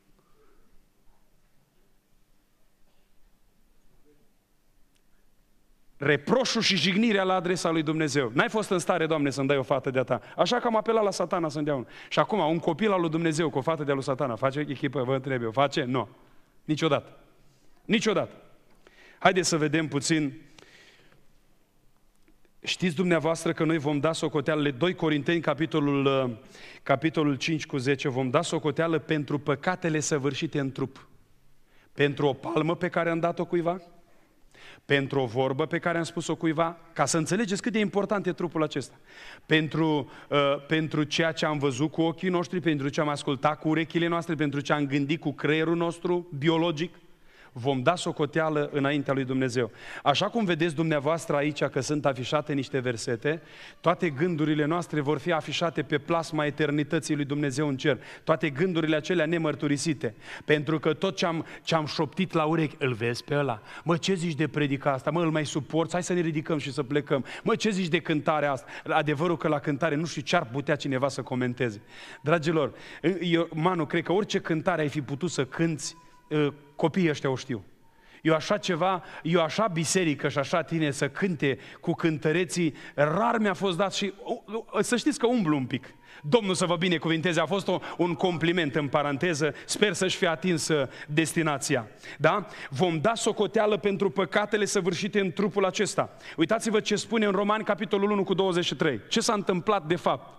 Reproșul și jignirea la adresa lui Dumnezeu. N-ai fost în stare, Doamne, să-mi dai o fată de-a ta. Așa că am apelat la Satana să-mi dea unul. Și acum, un copil al lui Dumnezeu cu o fată de-a lui Satana, face echipă, vă întreb eu, face? Nu. Niciodată. Niciodată. Haideți să vedem puțin Știți dumneavoastră că noi vom da socoteală, 2 Corinteni, capitolul 5 cu 10, vom da socoteală pentru păcatele săvârșite în trup. Pentru o palmă pe care am dat-o cuiva, pentru o vorbă pe care am spus-o cuiva, ca să înțelegeți cât de important e trupul acesta. Pentru ceea ce am văzut cu ochii noștri, pentru ce am ascultat cu urechile noastre, pentru ce am gândit cu creierul nostru biologic, vom da socoteală înaintea lui Dumnezeu. Așa cum vedeți dumneavoastră aici că sunt afișate niște versete, toate gândurile noastre vor fi afișate pe plasma eternității lui Dumnezeu în cer. Toate gândurile acelea nemărturisite. Pentru că tot ce am șoptit la urechi, îl vezi pe ăla? Mă, ce zici de predica asta? Mă, îl mai suporți? Hai să ne ridicăm și să plecăm. Mă, ce zici de cântarea asta? Adevărul că la cântare nu știu ce ar putea cineva să comenteze. Dragilor, Manu, cred că orice cântare ai fi putut să cânți, copiii ăștia o știu. Eu așa biserică și așa tine să cânte cu cântăreții, rar mi-a fost dat și să știți că umblu un pic. Domnul să vă binecuvinteze, a fost un compliment în paranteză, sper să-și fie atins destinația. Da? Vom da socoteală pentru păcatele săvârșite în trupul acesta. Uitați-vă ce spune în Romani, capitolul 1 cu 23. Ce s-a întâmplat de fapt?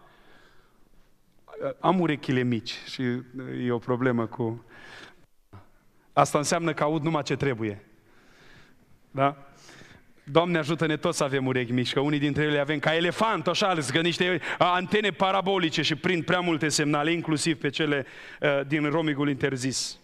Am urechile mici și e o problemă cu... Asta înseamnă că aud numai ce trebuie. Da? Doamne ajută-ne toți să avem urechi mici, că unii dintre ele avem ca elefant, așa, că niște antene parabolice și prind prea multe semnale, inclusiv pe cele din roamingul interzis.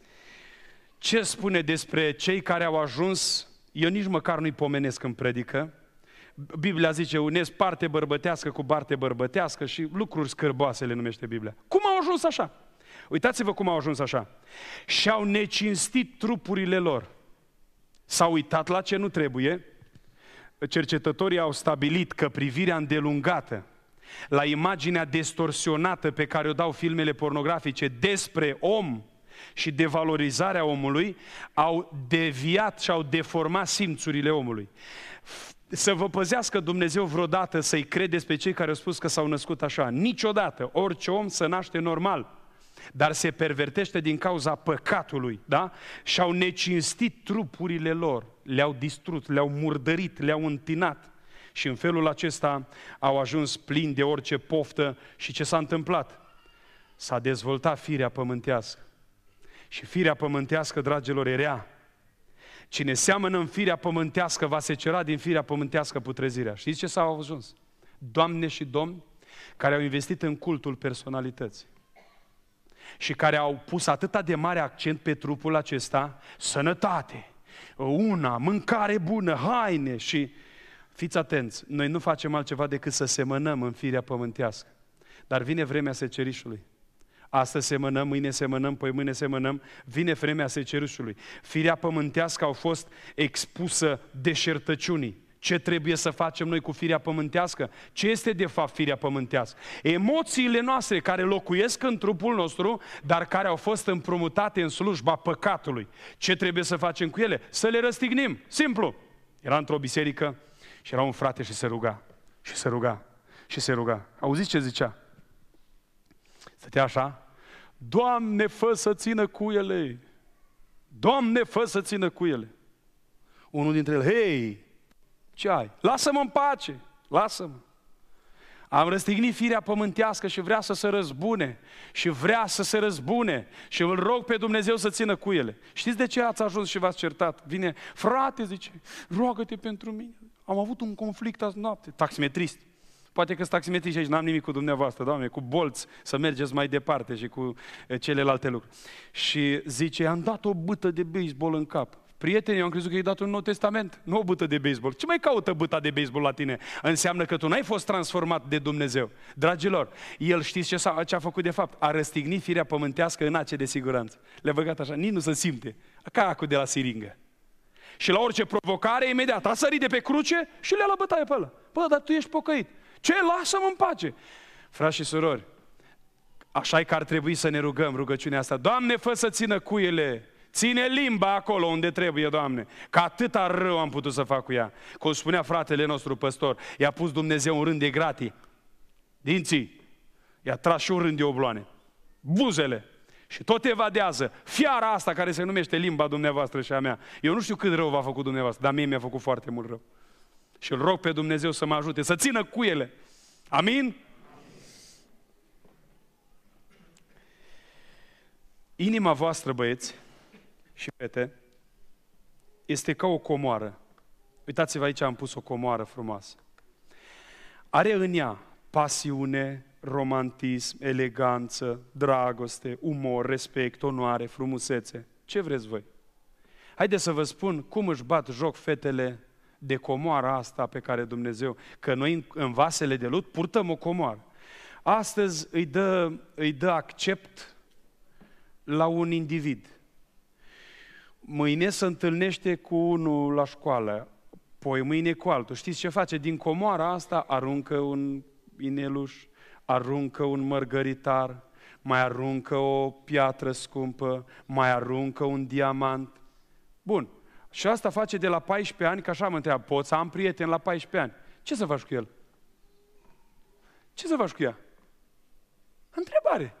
Ce spune despre cei care au ajuns, eu nici măcar nu-i pomenesc în predică, Biblia zice, unesc parte bărbătească cu parte bărbătească și lucruri scârboase le numește Biblia. Cum au ajuns așa? Uitați-vă cum au ajuns așa. Și-au necinstit trupurile lor. S-au uitat la ce nu trebuie. Cercetătorii au stabilit că privirea îndelungată la imaginea distorsionată pe care o dau filmele pornografice despre om și devalorizarea omului au deviat și au deformat simțurile omului. Să vă păzească Dumnezeu vreodată să-i credeți pe cei care au spus că s-au născut așa. Niciodată. Orice om se naște normal. Dar se pervertește din cauza păcatului, da? Și-au necinstit trupurile lor, le-au distrus, le-au murdărit, le-au întinat. Și în felul acesta au ajuns plini de orice poftă. Și ce s-a întâmplat? S-a dezvoltat firea pământească. Și firea pământească, dragilor, e rea. Cine seamănă în firea pământească va secera din firea pământească putrezirea. Știți ce s-au ajuns? Doamne și domni care au investit în cultul personalității și care au pus atâta de mare accent pe trupul acesta, sănătate, mâncare bună, haine și... Fiți atenți, noi nu facem altceva decât să semănăm în firea pământească. Dar vine vremea secerișului. Astăzi semănăm, mâine semănăm, poi mâine semănăm, vine vremea secerișului. Firea pământească a fost expusă deșertăciunii. Ce trebuie să facem noi cu firea pământească? Ce este de fapt firea pământească? Emoțiile noastre care locuiesc în trupul nostru, dar care au fost împrumutate în slujba păcatului. Ce trebuie să facem cu ele? Să le răstignim. Simplu. Era într-o biserică și era un frate și se ruga. Și se ruga. Și se ruga. Auziți ce zicea? Stătea așa. Doamne, fă să țină cu ele. Doamne, fă să țină cu ele. Unul dintre ele, hei, ce ai? Lasă-mă în pace, lasă-mă. Am răstignit firea pământească și vrea să se răzbune. Și vrea să se răzbune. Și îl rog pe Dumnezeu să țină cu ele. Știți de ce ați ajuns și v-ați certat? Vine, frate, zice, roagă-te pentru mine. Am avut un conflict azi noapte. Taximetrist. Poate că sunt taximetrist aici, n-am nimic cu dumneavoastră, Doamne, cu bolți, să mergeți mai departe și cu celelalte lucruri. Și zice, am dat o bâtă de baseball în cap. Prietenii, eu am crezut că i-ai dat un Nou Testament, nu o bâtă de baseball. Ce mai caută bâta de baseball la tine? Înseamnă că tu n-ai fost transformat de Dumnezeu. Dragilor, el știți ce a făcut de fapt? A răstignit firea pământească în ace de siguranță. Le-a băgat așa, nici nu se simte. Ca acul de la siringă. Și la orice provocare, imediat a sărit de pe cruce și le-a luat bătaie pe ăla. Bă, dar tu ești pocăit. Ce? Lasă-mă în pace. Frați și surori, așa-i că ar trebui să ne rugăm rugăciunea asta. Doamne, fă să țină cuiele. Ține limba acolo unde trebuie, Doamne, că atâta rău am putut să fac cu ea. Cum spunea fratele nostru păstor, i-a pus Dumnezeu un rând de gratii, dinții, i-a tras și un rând de obloane, buzele, și tot evadează. Fiara asta care se numește limba dumneavoastră și a mea. Eu nu știu cât rău v-a făcut dumneavoastră, dar mie mi-a făcut foarte mult rău. Și îl rog pe Dumnezeu să mă ajute, să țină cuiele. Amin? Inima voastră, băieți și fete, este ca o comoară. Uitați-vă aici, am pus o comoară frumoasă. Are în ea pasiune, romantism, eleganță, dragoste, umor, respect, onoare, frumusețe. Ce vreți voi? Haideți să vă spun cum își bat joc fetele de comoara asta pe care Dumnezeu, că noi în vasele de lut purtăm o comoară. Astăzi îi dă accept la un individ. Mâine se întâlnește cu unul la școală, poi mâine cu altul. Știți ce face? Din comoara asta aruncă un ineluș, aruncă un mărgăritar, mai aruncă o piatră scumpă, mai aruncă un diamant. Bun. Și asta face de la 14 ani, că așa mă întreabă, poți să am prieten la 14 ani? Ce să faci cu el? Ce să faci cu ea? Întrebare.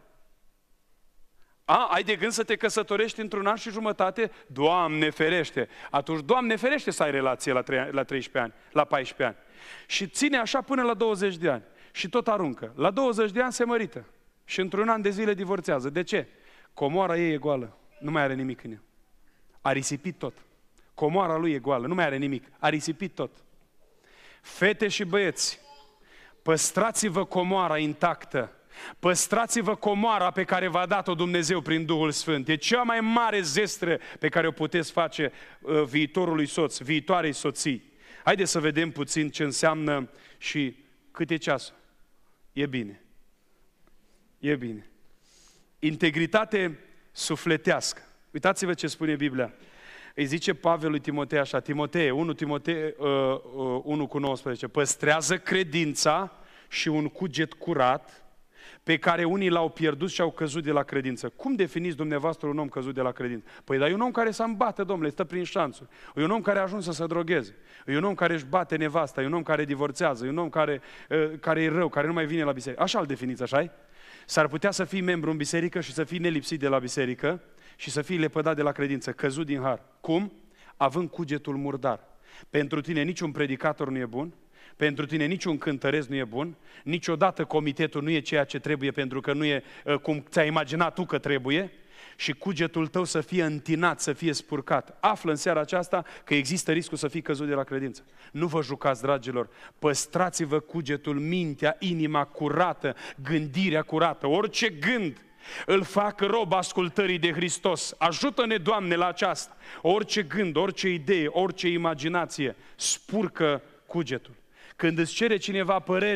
Ai de gând să te căsătorești într-un an și jumătate? Doamne ferește! Atunci, Doamne ferește să ai relație la 13 ani, la 14 ani. Și ține așa până la 20 de ani. Și tot aruncă. La 20 de ani se mărită. Și într-un an de zile divorțează. De ce? Comoara ei e goală. Nu mai are nimic în ea. A risipit tot. Comoara lui e goală. Nu mai are nimic. A risipit tot. Fete și băieți, păstrați-vă comoara intactă. Păstrați-vă comoara pe care v-a dat-o Dumnezeu prin Duhul Sfânt. E cea mai mare zestră pe care o puteți face viitorului soț, viitoarei soții. Haideți să vedem puțin ce înseamnă și cât e ceasul. E bine. E bine. Integritate sufletească. Uitați-vă ce spune Biblia. Îi zice Pavel lui Timotei așa, Timotei, 1 Timotei 1:19, păstrează credința și un cuget curat pe care unii l-au pierdut și au căzut de la credință. Cum definiți dumneavoastră un om căzut de la credință? Păi, dar e un om care se îmbate, domnule, stă prin șanțuri. E un om care a ajuns să se drogheze. E un om care își bate nevasta, e un om care divorțează, e un om care e rău, care nu mai vine la biserică. Așa îl definiți, așa-i? S-ar putea să fii membru în biserică și să fii nelipsit de la biserică și să fii lepădat de la credință, căzut din har. Cum? Având cugetul murdar. Pentru tine niciun predicator nu e bun, pentru tine niciun cântăresc nu e bun, niciodată comitetul nu e ceea ce trebuie pentru că nu e cum ți-ai imaginat tu că trebuie și cugetul tău să fie întinat, să fie spurcat. Află în seara aceasta că există riscul să fii căzut de la credință. Nu vă jucați, dragilor, păstrați-vă cugetul, mintea, inima curată, gândirea curată, orice gând îl fac rob ascultării de Hristos. Ajută-ne, Doamne, la aceasta. Orice gând, orice idee, orice imaginație spurcă cugetul. Când îți cere cineva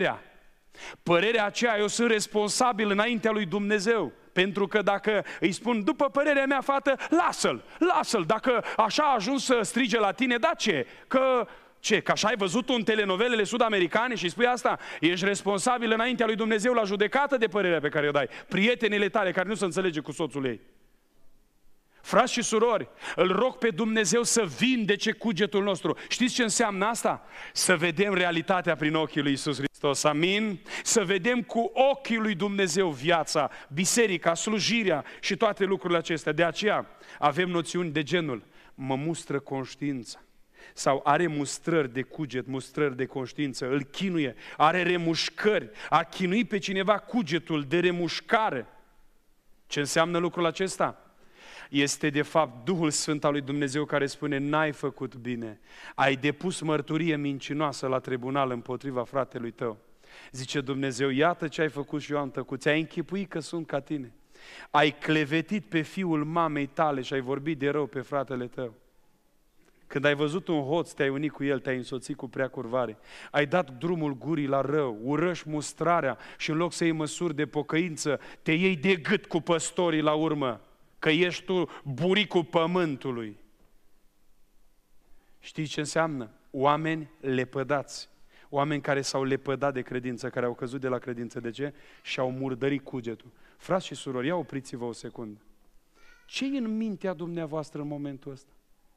părerea aceea, eu sunt responsabil înaintea lui Dumnezeu. Pentru că dacă îi spun, după părerea mea, fată, lasă-l. Dacă așa a ajuns să strige la tine, da ce? Că așa ai văzut în telenovelele sud-americane și spui asta? Ești responsabil înaintea lui Dumnezeu la judecată de părerea pe care o dai. Prietenele tale care nu se înțelege cu soțul ei. Frați și surori, îl rog pe Dumnezeu să vindece cugetul nostru. Știți ce înseamnă asta? Să vedem realitatea prin ochii lui Iisus Hristos. Amin? Să vedem cu ochii lui Dumnezeu viața, biserica, slujirea și toate lucrurile acestea. De aceea avem noțiuni de genul, mă mustră conștiința. Sau are mustrări de cuget, mustrări de conștiință, îl chinuie, are remușcări, a chinui pe cineva cugetul de remușcare. Ce înseamnă lucrul acesta? Este de fapt Duhul Sfânt al lui Dumnezeu care spune, n-ai făcut bine, ai depus mărturie mincinoasă la tribunal împotriva fratelui tău. Zice Dumnezeu, iată ce ai făcut și eu am tăcut, ți-ai închipuit că sunt ca tine. Ai clevetit pe fiul mamei tale și ai vorbit de rău pe fratele tău. Când ai văzut un hoț, te-ai unit cu el, te-ai însoțit cu prea curvare. Ai dat drumul gurii la rău, urăși mustrarea și în loc să iei măsuri de pocăință, te iei de gât cu păstorii la urmă, că ești tu buricul pământului. Știi ce înseamnă? Oameni lepădați. Oameni care s-au lepădat de credință, care au căzut de la credință. De ce? Și-au murdărit cugetul. Frați și surori, ia opriți-vă o secundă. Ce-i în mintea dumneavoastră în momentul ăsta?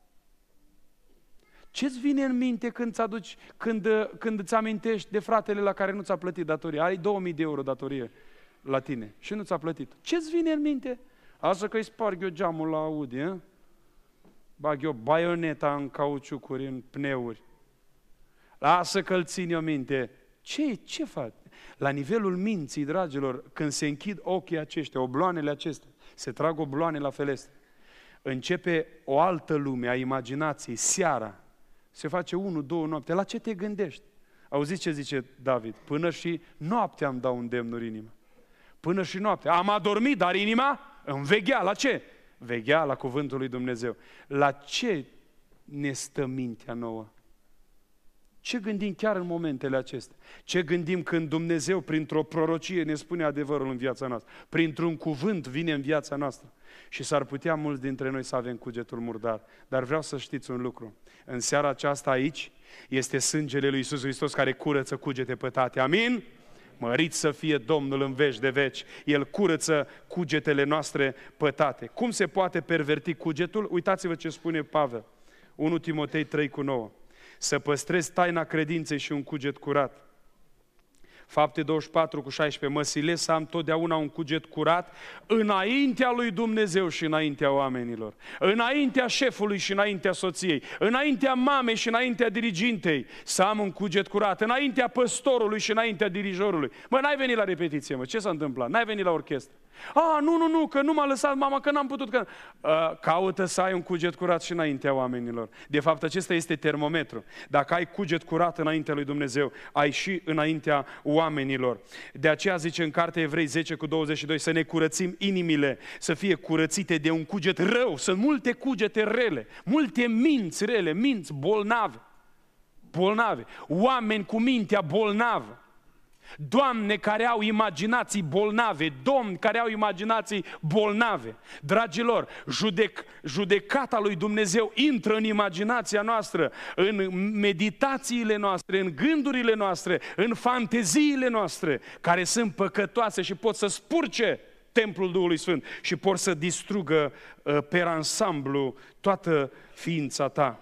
Ce-ți vine în minte când îți amintești de fratele la care nu ți-a plătit datoria? Ai 2000 de euro datorie la tine și nu ți-a plătit. Ce-ți vine în minte? Asta că îi sparg eu geamul la Audi, bag eu baioneta în cauciucuri, în pneuri. Lasă că-l țin eu minte. Ce faci? La nivelul minții, dragilor, când se închid ochii aceștia, obloanele acestea, se trag obloane la ferestre, începe o altă lume a imaginației, seara, se face 1-2 noapte. La ce te gândești? Auziți ce zice David? Până și noaptea îmi dau îndemnuri inima. Până și noaptea. Am adormit, dar inima îmi veghea. La ce? Veghea la cuvântul lui Dumnezeu. La ce ne stă mintea nouă? Ce gândim chiar în momentele acestea? Ce gândim când Dumnezeu, printr-o prorocie, ne spune adevărul în viața noastră? Printr-un cuvânt vine în viața noastră. Și s-ar putea mulți dintre noi să avem cugetul murdar. Dar vreau să știți un lucru. În seara aceasta aici este sângele lui Iisus Hristos care curăță cugete pătate. Amin? Mărit să fie Domnul în veci de veci. El curăță cugetele noastre pătate. Cum se poate perverti cugetul? Uitați-vă ce spune Pavel. 1 Timotei 3:9. Să păstrezi taina credinței și un cuget curat. Fapte 24:16. Mă silesc să am totdeauna un cuget curat înaintea lui Dumnezeu și înaintea oamenilor. Înaintea șefului și înaintea soției. Înaintea mamei și înaintea dirigintei. Să am un cuget curat. Înaintea păstorului și înaintea dirijorului. Mă, n-ai venit la repetiție, mă. Ce s-a întâmplat? N-ai venit la orchestră. Nu, că nu m-a lăsat mama, că n-am putut. Caută să ai un cuget curat și înaintea oamenilor. De fapt, acesta este termometru. Dacă ai cuget curat înaintea lui Dumnezeu, ai și înaintea oamenilor. De aceea zice în cartea Evrei 10:22 să ne curățim inimile, să fie curățite de un cuget rău. Sunt multe cugete rele, multe minți rele, minți bolnave, oameni cu mintea bolnavă. Doamne care au imaginații bolnave, domni care au imaginații bolnave. Dragilor, judecata lui Dumnezeu intră în imaginația noastră, în meditațiile noastre, în gândurile noastre, în fanteziile noastre, care sunt păcătoase și pot să spurce templul Duhului Sfânt și pot să distrugă per ansamblu toată ființa ta.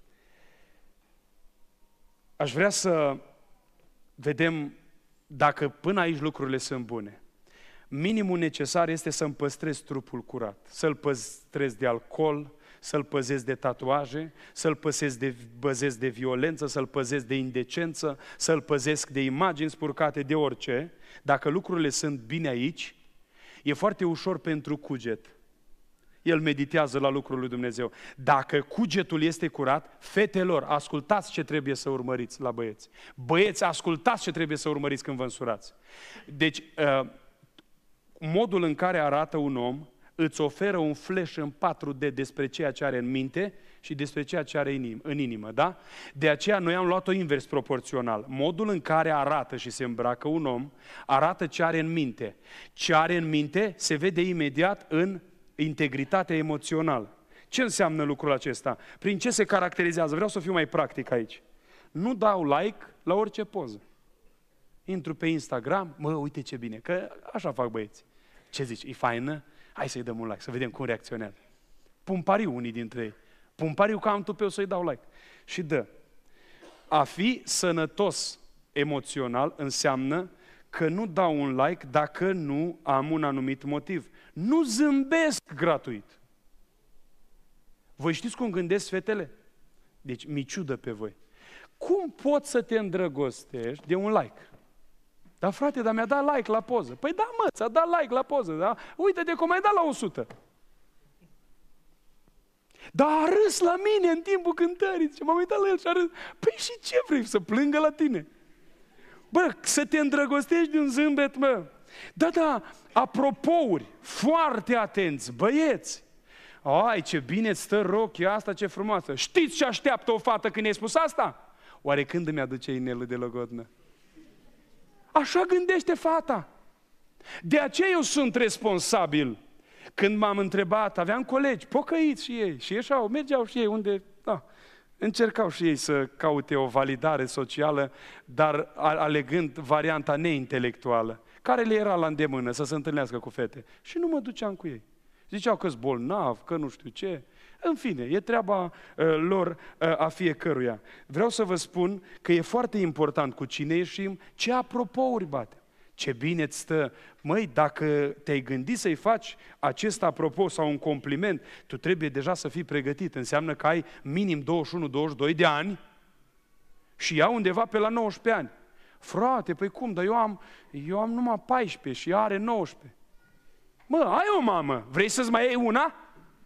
Aș vrea să vedem dacă până aici lucrurile sunt bune. Minimul necesar este să-mi păstrez trupul curat. Să-l păstrez de alcool, să-l păzesc de tatuaje, să-l păzesc de violență, să-l păzesc de indecență, să-l păzesc de imagini spurcate, de orice. Dacă lucrurile sunt bine aici, e foarte ușor pentru cuget. El meditează la lucrul lui Dumnezeu. Dacă cugetul este curat, fetelor, ascultați ce trebuie să urmăriți la băieți. Băieți, ascultați ce trebuie să urmăriți când vă însurați. Deci, modul în care arată un om îți oferă un flash în 4D despre ceea ce are în minte și despre ceea ce are în inimă, da? De aceea noi am luat-o invers proporțional. Modul în care arată și se îmbracă un om, arată ce are în minte. Ce are în minte se vede imediat în integritatea emoțională. Ce înseamnă lucrul acesta? Prin ce se caracterizează? Vreau să fiu mai practic aici. Nu dau like la orice poză. Intru pe Instagram, uite ce bine, că așa fac băieți. Ce zici, e faină? Hai să-i dăm un like, să vedem cum reacționează. Pun pariu unii dintre ei. Pun pariu că am tupeu să-i dau like. Și dă. A fi sănătos emoțional înseamnă că nu dau un like dacă nu am un anumit motiv. Nu zâmbesc gratuit. Voi știți cum gândesc fetele? Deci mi ciudă pe voi. Cum poți să te îndrăgostești de un like? Dar frate, mi-a dat like la poză. Păi da, mă, ți-a dat like la poză, da? Uite-te cum ai dat la 100. Dar a râs la mine în timpul cântării. Și m-am uitat la el și a râs. Păi și ce vrei, să plângă la tine? Bă, să te îndrăgostești de un zâmbet, mă. Da, apropouri, foarte atenți, băieți. Ai, ce bine îți stă rochia asta, ce frumoasă. Știți ce așteaptă o fată când i-ai spus asta? Oare când îmi aduce inelul de logodnă? Așa gândește fata. De aceea eu sunt responsabil. Când m-am întrebat, aveam colegi, pocăiți și ei, și ieșeau, mergeau și ei unde, încercau și ei să caute o validare socială, dar alegând varianta neintelectuală, care le era la îndemână să se întâlnească cu fete. Și nu mă duceam cu ei. Ziceau că-s bolnav, că nu știu ce. În fine, e treaba lor a fiecăruia. Vreau să vă spun că e foarte important cu cine ieșim, ce apropouri bate. Ce bine îți stă. Măi, dacă te-ai gândit să-i faci acest apropo sau un compliment, tu trebuie deja să fii pregătit. Înseamnă că ai minim 21-22 de ani. Și ea undeva pe la 19 ani. Frate, păi cum, dar eu am numai 14 și ea are 19. Mă, ai o mamă, vrei să-ți mai iei una?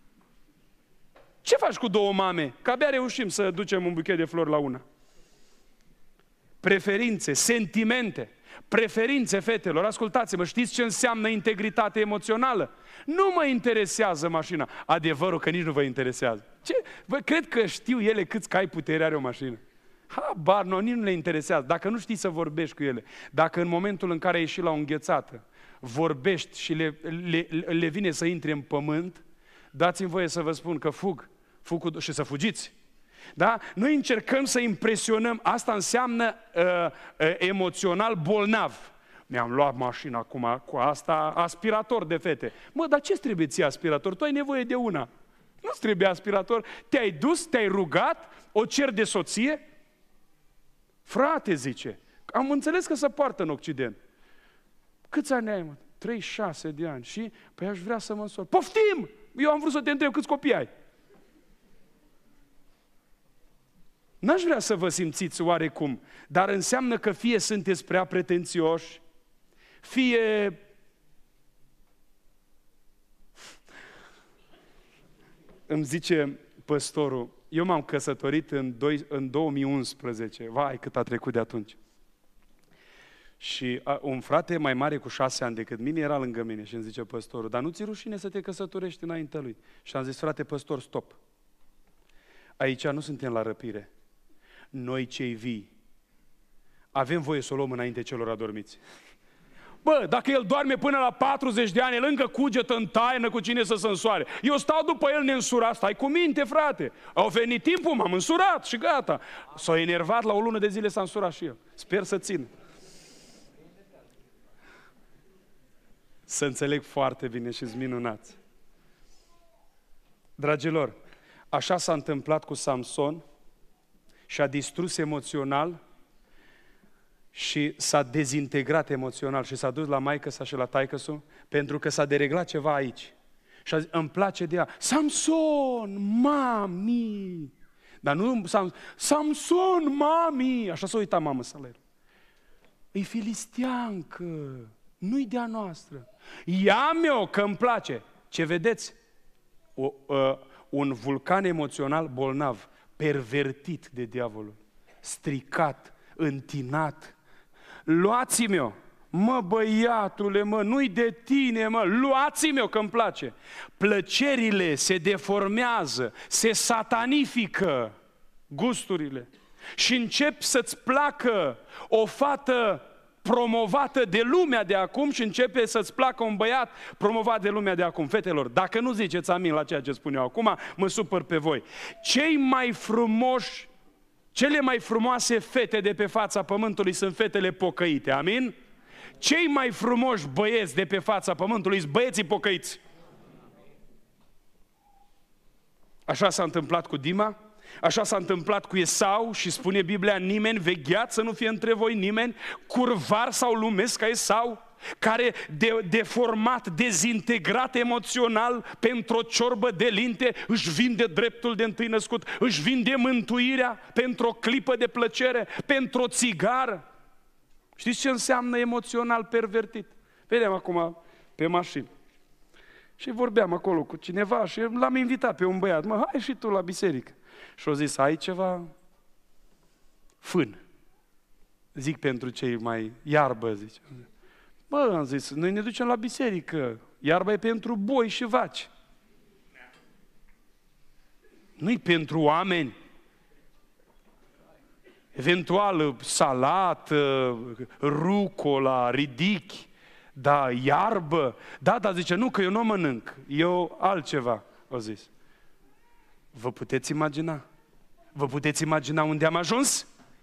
Ce faci cu două mame? Că abia reușim să ducem un buchet de flori la una. Preferințe, sentimente, preferințe fetelor. Ascultați-mă, știți ce înseamnă integritate emoțională? Nu mă interesează mașina. Adevărul că nici nu vă interesează. Ce? Vă cred că știu ele câți cai putere are o mașină. Habar, nici nu le interesează. Dacă nu știi să vorbești cu ele, dacă în momentul în care ai ieșit la o înghețată, vorbești și le vine să intre în pământ, dați-mi voie să vă spun că fug și să fugiți. Da? Noi încercăm să impresionăm, asta înseamnă emoțional bolnav. Mi-am luat mașina acum cu asta, aspirator de fete. Mă, dar ce-ți trebuie ție aspirator? Tu ai nevoie de una. Nu-ți trebuie aspirator. Te-ai dus, te-ai rugat, o cer de soție? Frate, zice, am înțeles că se poartă în Occident. Câți ani ai, mă? 36 de ani. Și, păi aș vrea să mă însor. Poftim! Eu am vrut să te întreb câți copii ai. N-aș vrea să vă simțiți oarecum, dar înseamnă că fie sunteți prea pretențioși, fie îmi zice păstorul, eu m-am căsătorit în 2011, vai cât a trecut de atunci. Și un frate mai mare cu 6 ani decât mine era lângă mine și îmi zice păstorul, dar nu ți-e rușine să te căsătorești înaintea lui? Și am zis, frate păstor, stop. Aici nu suntem la răpire. Noi cei vii avem voie să o luăm înainte celor adormiți. Bă, dacă el doarme până la 40 de ani, el încă cugetă în taină cu cine să se însoare. Eu stau după el neînsurat, stai cu minte, frate. Au venit timpul, m-am însurat și gata. S-a enervat, la o lună de zile s-a însurat și el. Sper să țin. Să înțeleg foarte bine și-s minunați. Dragilor, așa s-a întâmplat cu Samson și a distrus emoțional și s-a dezintegrat emoțional și s-a dus la maică-sa și la taică-su pentru că s-a dereglat ceva aici. Și a zis, îmi place de ea. Samson, mami! Dar nu, Samson, mami! Așa s-a uitat mamă să la el. E filisteancă, nu-i de-a noastră. Ia-mi-o că îmi place. Ce vedeți? Un vulcan emoțional bolnav, pervertit de diavolul, stricat, întinat. Luați-mi-o, mă băiatule, mă, nu-i de tine, mă, luați-mi-o că îmi place. Plăcerile se deformează, se satanifică gusturile și încep să-ți placă o fată promovată de lumea de acum și începe să-ți placă un băiat promovat de lumea de acum. Fetelor, dacă nu ziceți amin la ceea ce spun eu acum, mă supăr pe voi. Cele mai frumoase fete de pe fața pământului sunt fetele pocăite, amin? Cei mai frumoși băieți de pe fața pământului sunt băieții pocăiți. Așa s-a întâmplat cu Dima, așa s-a întâmplat cu Esau și spune Biblia, nimeni vegheat să nu fie între voi, nimeni curvar sau lumesc ca Esau, care deformat, dezintegrat emoțional pentru o ciorbă de linte, își vinde dreptul de întâi născut, își vinde mântuirea pentru o clipă de plăcere, pentru o țigară. Știți ce înseamnă emoțional pervertit? Vedeam acum pe mașină. Și vorbeam acolo cu cineva și l-am invitat pe un băiat. Mă, hai și tu la biserică. Și-o zis, ai ceva fân. Zic pentru cei mai iarbă, zice. Bă, am zis, noi ne ducem la biserică. Iarba e pentru boi și vaci. Nu-i pentru oameni. Eventual salat, rucola, ridichi, da, iarbă. Da, dar zice, nu, că eu nu mănânc. Eu altceva, o zis. Vă puteți imagina? Vă puteți imagina unde am ajuns?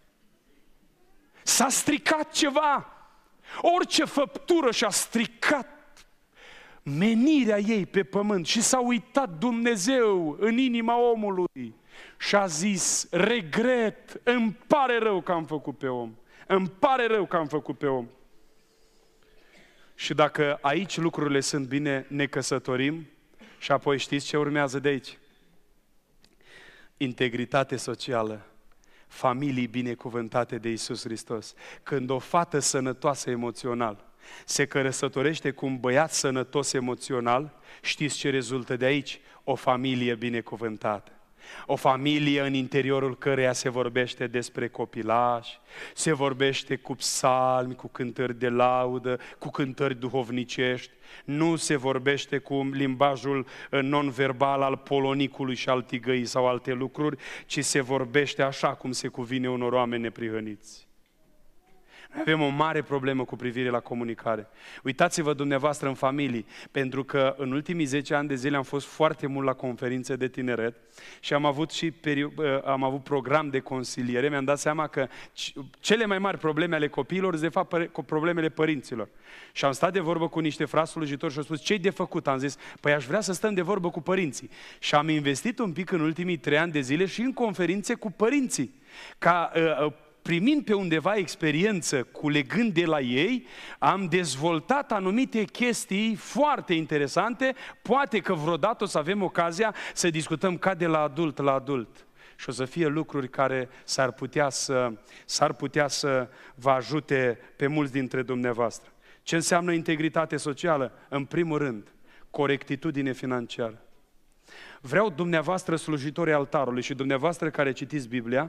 S-a stricat ceva. Orice făptură și-a stricat menirea ei pe pământ și s-a uitat Dumnezeu în inima omului și a zis, regret, îmi pare rău că am făcut pe om. Îmi pare rău că am făcut pe om. Și dacă aici lucrurile sunt bine, ne căsătorim și apoi știți ce urmează de aici? Integritate socială, familii binecuvântate de Iisus Hristos. Când o fată sănătoasă emoțional se căsătorește cu un băiat sănătos emoțional, știți ce rezultă de aici? O familie binecuvântată. O familie în interiorul căreia se vorbește despre copilaj, se vorbește cu psalmi, cu cântări de laudă, cu cântări duhovnicești, nu se vorbește cu limbajul non-verbal al polonicului și al tigăii sau alte lucruri, ci se vorbește așa cum se cuvine unor oameni neprihăniți. Avem o mare problemă cu privire la comunicare. Uitați-vă dumneavoastră în familii, pentru că în ultimii 10 ani de zile am fost foarte mult la conferințe de tineret și am avut program de consiliere. Mi-am dat seama că cele mai mari probleme ale copiilor sunt de fapt problemele părinților. Și am stat de vorbă cu niște frați slujitori și au spus: ce-i de făcut? Am zis: păi aș vrea să stăm de vorbă cu părinții. Și am investit un pic în ultimii 3 ani de zile și în conferințe cu părinții. Primind pe undeva experiență, culegând de la ei, am dezvoltat anumite chestii foarte interesante. Poate că vreodată o să avem ocazia să discutăm ca de la adult la adult. Și o să fie lucruri care s-ar putea să vă ajute pe mulți dintre dumneavoastră. Ce înseamnă integritate socială? În primul rând, corectitudine financiară. Vreau dumneavoastră slujitorii altarului și dumneavoastră care citiți Biblia,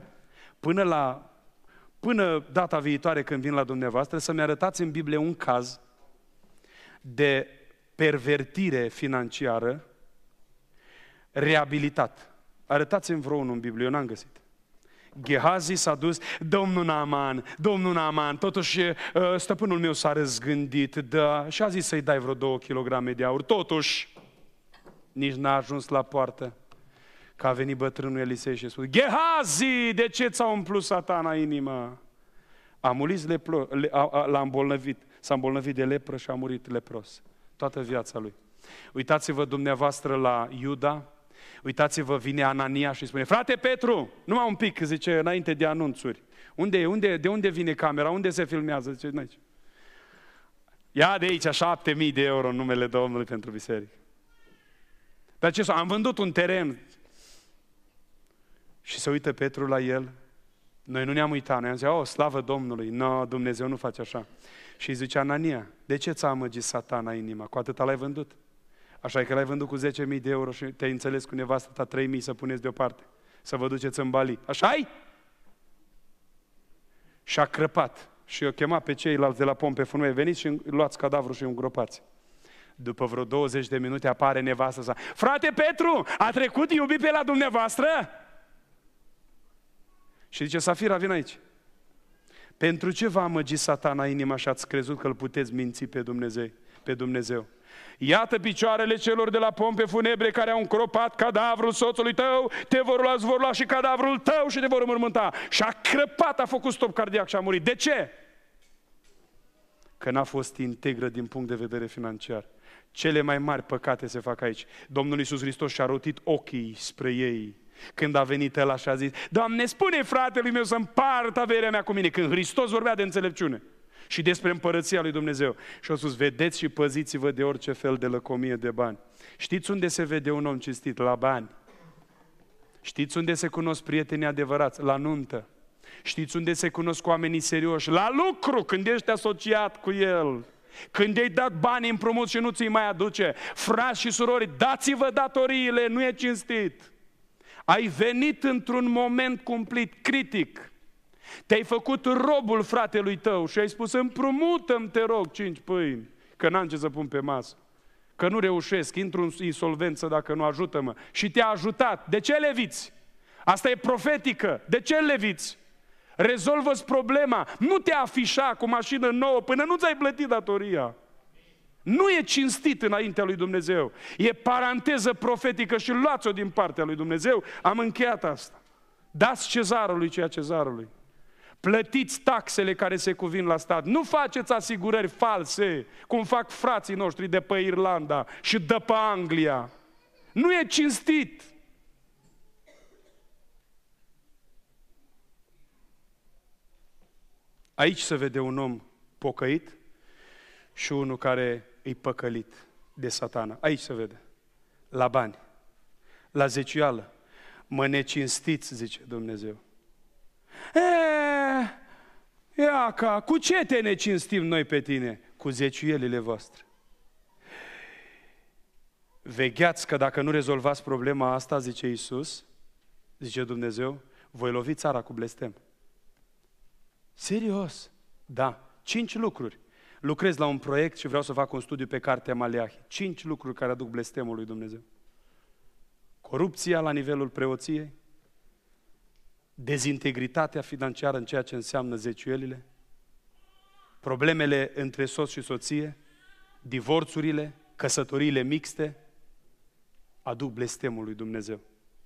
până data viitoare când vin la dumneavoastră, să-mi arătați în Biblie un caz de pervertire financiară reabilitat. Arătați-mi vreunul în Biblie, eu n-am găsit. Gehazi s-a dus: domnul Naaman, totuși stăpânul meu s-a răzgândit, și a zis să-i dai vreo 2 kilograme de aur. Totuși, nici n-a ajuns la poartă, că a venit bătrânul Elisei și a spus: Gehazi, de ce ți-a umplut Satana inima? S-a îmbolnăvit de lepră și a murit lepros toată viața lui. Uitați-vă dumneavoastră la Iuda, uitați-vă, vine Anania și spune: frate Petru, numai un pic, zice, înainte de anunțuri. De unde vine camera? Unde se filmează? Zice, aici. Ia de aici 7.000 de euro în numele Domnului pentru biserică. Dar ce? Am vândut un teren. Și se uită Petru la el. Noi nu ne-am uitat, noi am zis: slavă Domnului, Dumnezeu nu face așa. Și îi zice: Anania, de ce ți-a amăgit Satana inima? Cu atâta l-ai vândut? Așa e că l-ai vândut cu 10.000 de euro și te-ai înțeles cu nevastă ta 3.000 să puneți deoparte, să vă duceți în Bali. Așa-i? Și a crăpat. Și i-a chemat pe ceilalți de la pompe funue: veniți și luați cadavrul și îngropați. După vreo 20 de minute apare nevastă sa: frate Petru, a trecut iubit pe la dumneavoastră? Și zice: Safira, vin aici. Pentru ce v-a amăgit Satana inima și ați crezut că îl puteți minți pe Dumnezeu? Iată picioarele celor de la pompe funebre care au încropat cadavrul soțului tău, te vor lua și cadavrul tău și te vor înmormânta. Și a crăpat, a făcut stop cardiac și a murit. De ce? Că n-a fost integră din punct de vedere financiar. Cele mai mari păcate se fac aici. Domnul Iisus Hristos și-a rotit ochii spre ei când a venit ăla și a zis: Doamne, spune fratelui meu să împartă averea mea cu mine. Când Hristos vorbea de înțelepciune și despre împărăția lui Dumnezeu. Și a spus: vedeți și păziți-vă de orice fel de lăcomie de bani. Știți unde se vede un om cinstit? La bani. Știți unde se cunosc prietenii adevărați? La nuntă. Știți unde se cunosc oamenii serioși? La lucru, când ești asociat cu el. Când i-ai dat bani împrumut și nu ți-i mai aduce. Frați și surori, dați-vă datoriile, nu e cinstit. Ai venit într-un moment cumplit, critic. Te-ai făcut robul fratelui tău și ai spus: împrumută-mi, te rog, 5 pâini, că n-am ce să pun pe masă, că nu reușesc, intru în insolvență dacă nu, ajută-mă. Și te-a ajutat. De ce leviți? Asta e profetică. De ce leviți? Rezolvă-ți problema. Nu te afișa cu mașină nouă până nu ți-ai plătit datoria. Nu e cinstit înaintea lui Dumnezeu. E paranteză profetică și luați-o din partea lui Dumnezeu. Am încheiat asta. Dați cezarului ceea cezarului. Plătiți taxele care se cuvin la stat. Nu faceți asigurări false, cum fac frații noștri de pe Irlanda și de pe Anglia. Nu e cinstit. Aici se vede un om pocăit și unul care e păcălit de Satana. Aici se vede. La bani, la zeciuială. Mă necinstiți, zice Dumnezeu. Iaca, cu ce te ne cinstim noi pe tine? Cu zeciuielile voastre. Vegheați că dacă nu rezolvați problema asta, zice Iisus, zice Dumnezeu, voi lovi țara cu blestem. Serios? Da. 5 lucruri. Lucrez la un proiect și vreau să fac un studiu pe cartea Maleahi. 5 lucruri care aduc blestemul lui Dumnezeu. Corupția la nivelul preoției, dezintegritatea financiară în ceea ce înseamnă zeciuielile, problemele între soț și soție, divorțurile, căsătoriile mixte, aduc blestemul lui Dumnezeu.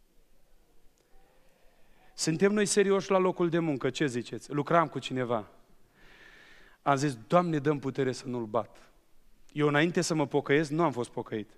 Suntem noi serioși la locul de muncă, ce ziceți? Lucram cu cineva. Am zis, Doamne, dă-mi putere să nu-l bat. Eu înainte să mă pocăiesc, nu am fost pocăit.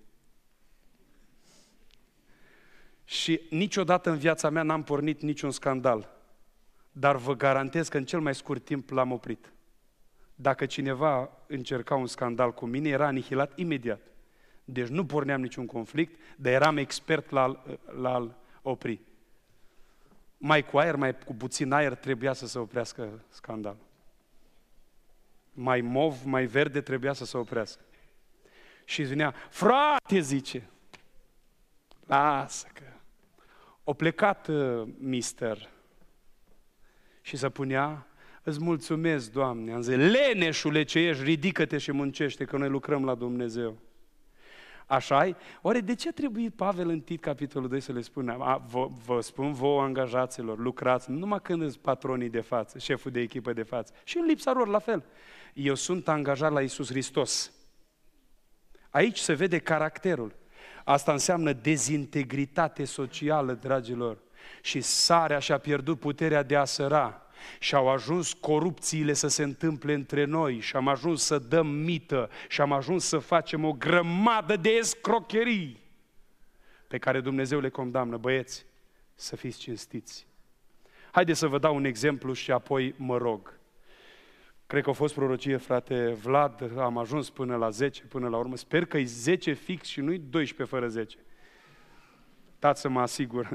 Și niciodată în viața mea n-am pornit niciun scandal. Dar vă garantez că în cel mai scurt timp l-am oprit. Dacă cineva încerca un scandal cu mine, era anihilat imediat. Deci nu porneam niciun conflict, dar eram expert la a-l opri. Mai cu aer, mai cu puțin aer, trebuia să se oprească scandalul. Mai mov, mai verde, trebuia să se oprească. Și spunea, frate, zice, lasă că... O plecat mister și se punea, îți mulțumesc, Doamne. Am zis, leneșule ce ești, ridică-te și muncește, că noi lucrăm la Dumnezeu. Așa-i? Oare de ce trebuie Pavel în Tit, capitolul 2, să le spună? Vă spun vouă, angajaților, lucrați, nu numai când îți patronii de față, șeful de echipă de față, și în lipsa lor la fel. Eu sunt angajat la Iisus Hristos. Aici se vede caracterul. Asta înseamnă dezintegritate socială, dragilor. Și sarea și-a pierdut puterea de a săra. Și au ajuns corupțiile să se întâmple între noi și am ajuns să dăm mită și am ajuns să facem o grămadă de escrocherii pe care Dumnezeu le condamnă. Băieți, să fiți cinstiți. Haideți să vă dau un exemplu și apoi mă rog. Cred că a fost prorocie, frate Vlad, am ajuns până la 10, până la urmă. Sper că e 10 fix și nu-i 12 fără 10. Dați să mă asigur.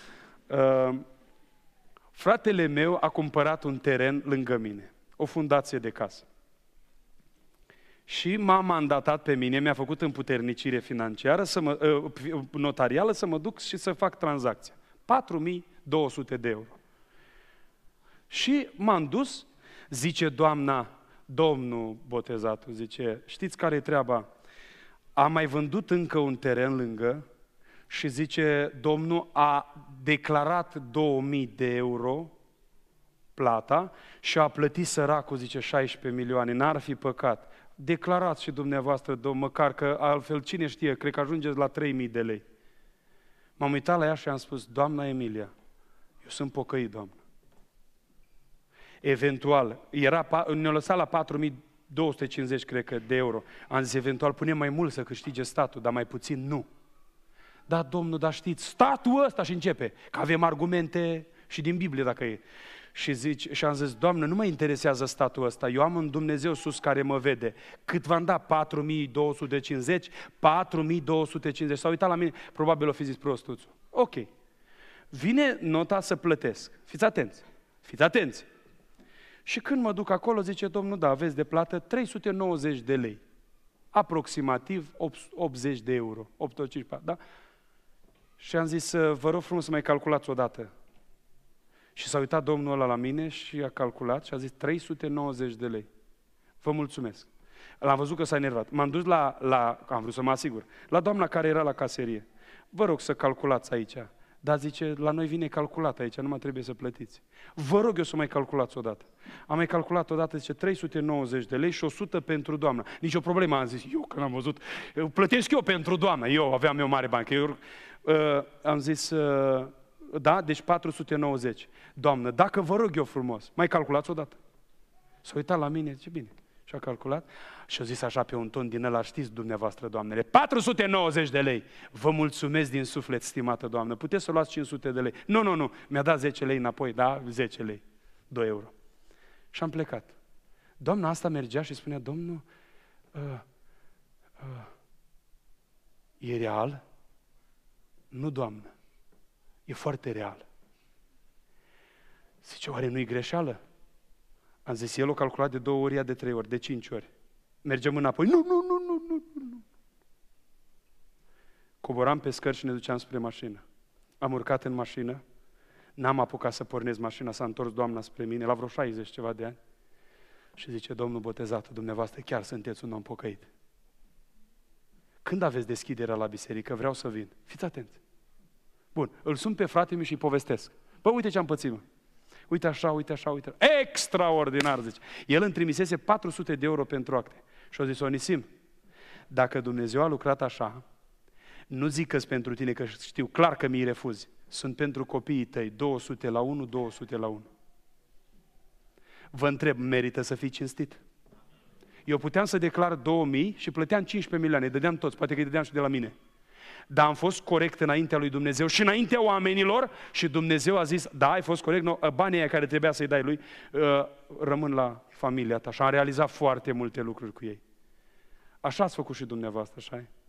Fratele meu a cumpărat un teren lângă mine, o fundație de casă. Și m-a mandatat pe mine, mi-a făcut împuternicire financiară, notarială, să mă duc și să fac tranzacția. 4.200 de euro. Și m-am dus, zice doamna, domnul botezatul, zice, știți care e treaba? Am mai vândut încă un teren lângă și zice, domnul a declarat 2.000 de euro plata și a plătit săracul, zice, 16 milioane, n-ar fi păcat. Declarați și dumneavoastră, domn, măcar că altfel cine știe, cred că ajungeți la 3.000 de lei. M-am uitat la ea și am spus, doamna Emilia, eu sunt pocăit, doamnă. Eventual, ne-a lăsat la 4.250, cred că, de euro. Am zis, eventual, punem mai mult să câștige statul, dar mai puțin nu. Da, domnul, dar știți, statul ăsta și începe, că avem argumente și din Biblie dacă e. Și am zis, Doamnă, nu mă interesează statul ăsta, eu am un Dumnezeu sus care mă vede. Cât v-am dat? 4.250? 4.250. S-a uitat la mine, probabil o fi zis prostuțul. Ok. Vine nota să plătesc. Fiți atenți. Fiți atenți. Și când mă duc acolo, zice, domnul, da, aveți de plată 390 de lei. Aproximativ 80 de euro. 854, da? Și am zis, vă rog frumos să mai calculați odată. Și s-a uitat domnul ăla la mine și a calculat și a zis 390 de lei. Vă mulțumesc. L-am văzut că s-a enervat. M-am dus am vrut să mă asigur, la doamna care era la caserie. Vă rog să calculați aici. Dar zice, la noi vine calculat aici, nu mai trebuie să plătiți. Vă rog eu să mai calculați odată. Am mai calculat odată, zice, 390 de lei și 100 pentru doamna. Nici o problemă, am zis, eu când am văzut, plătesc eu pentru doamna, eu aveam eu mare bani. Am zis, da, deci 490. Doamnă, dacă vă rog eu frumos, mai calculați odată. S-a uitat la mine, zice, bine. Și a calculat și a zis așa pe un ton din ăla, știți dumneavoastră, doamnele, 490 de lei. Vă mulțumesc din suflet, stimată doamnă, puteți să luați 500 de lei. Nu, mi-a dat 10 lei înapoi, da, 10 lei, 2 euro. Și am plecat. Doamna asta mergea și spunea, domnul, e real? Nu, doamnă, e foarte real. Zice, oare nu-i greșeală? Am zis, el o calculat de 2 ori, ea de 3 ori, de 5 ori. Mergem înapoi. Nu. Coboram pe scări și ne duceam spre mașină. Am urcat în mașină, n-am apucat să pornesc mașina, s-a întors doamna spre mine, la vreo 60 ceva de ani, și zice, domnul botezatul, dumneavoastră chiar sunteți un om pocăit. Când aveți deschiderea la biserică? Vreau să vin. Fiți atenți. Bun, îl sun pe fratele meu și îi povestesc. Bă, uite ce am pățit, mă. Uite așa. Extraordinar, zice. El îmi trimisese 400 de euro pentru acte. Și a zis, Onisim, dacă Dumnezeu a lucrat așa, nu zic că-s pentru tine, că știu clar că mi-i refuzi. Sunt pentru copiii tăi, 200 la 1, 200 la 1. Vă întreb, merită să fii cinstit? Eu puteam să declar 2000 și plăteam 15 milioane, îi dădeam toți, poate că îi dădeam și de la mine. Dar am fost corect înaintea lui Dumnezeu și înaintea oamenilor și Dumnezeu a zis, da, ai fost corect, banii aia care trebuia să-i dai lui, rămân la familia ta. Și am realizat foarte multe lucruri cu ei. Așa ați făcut și dumneavoastră, așa e?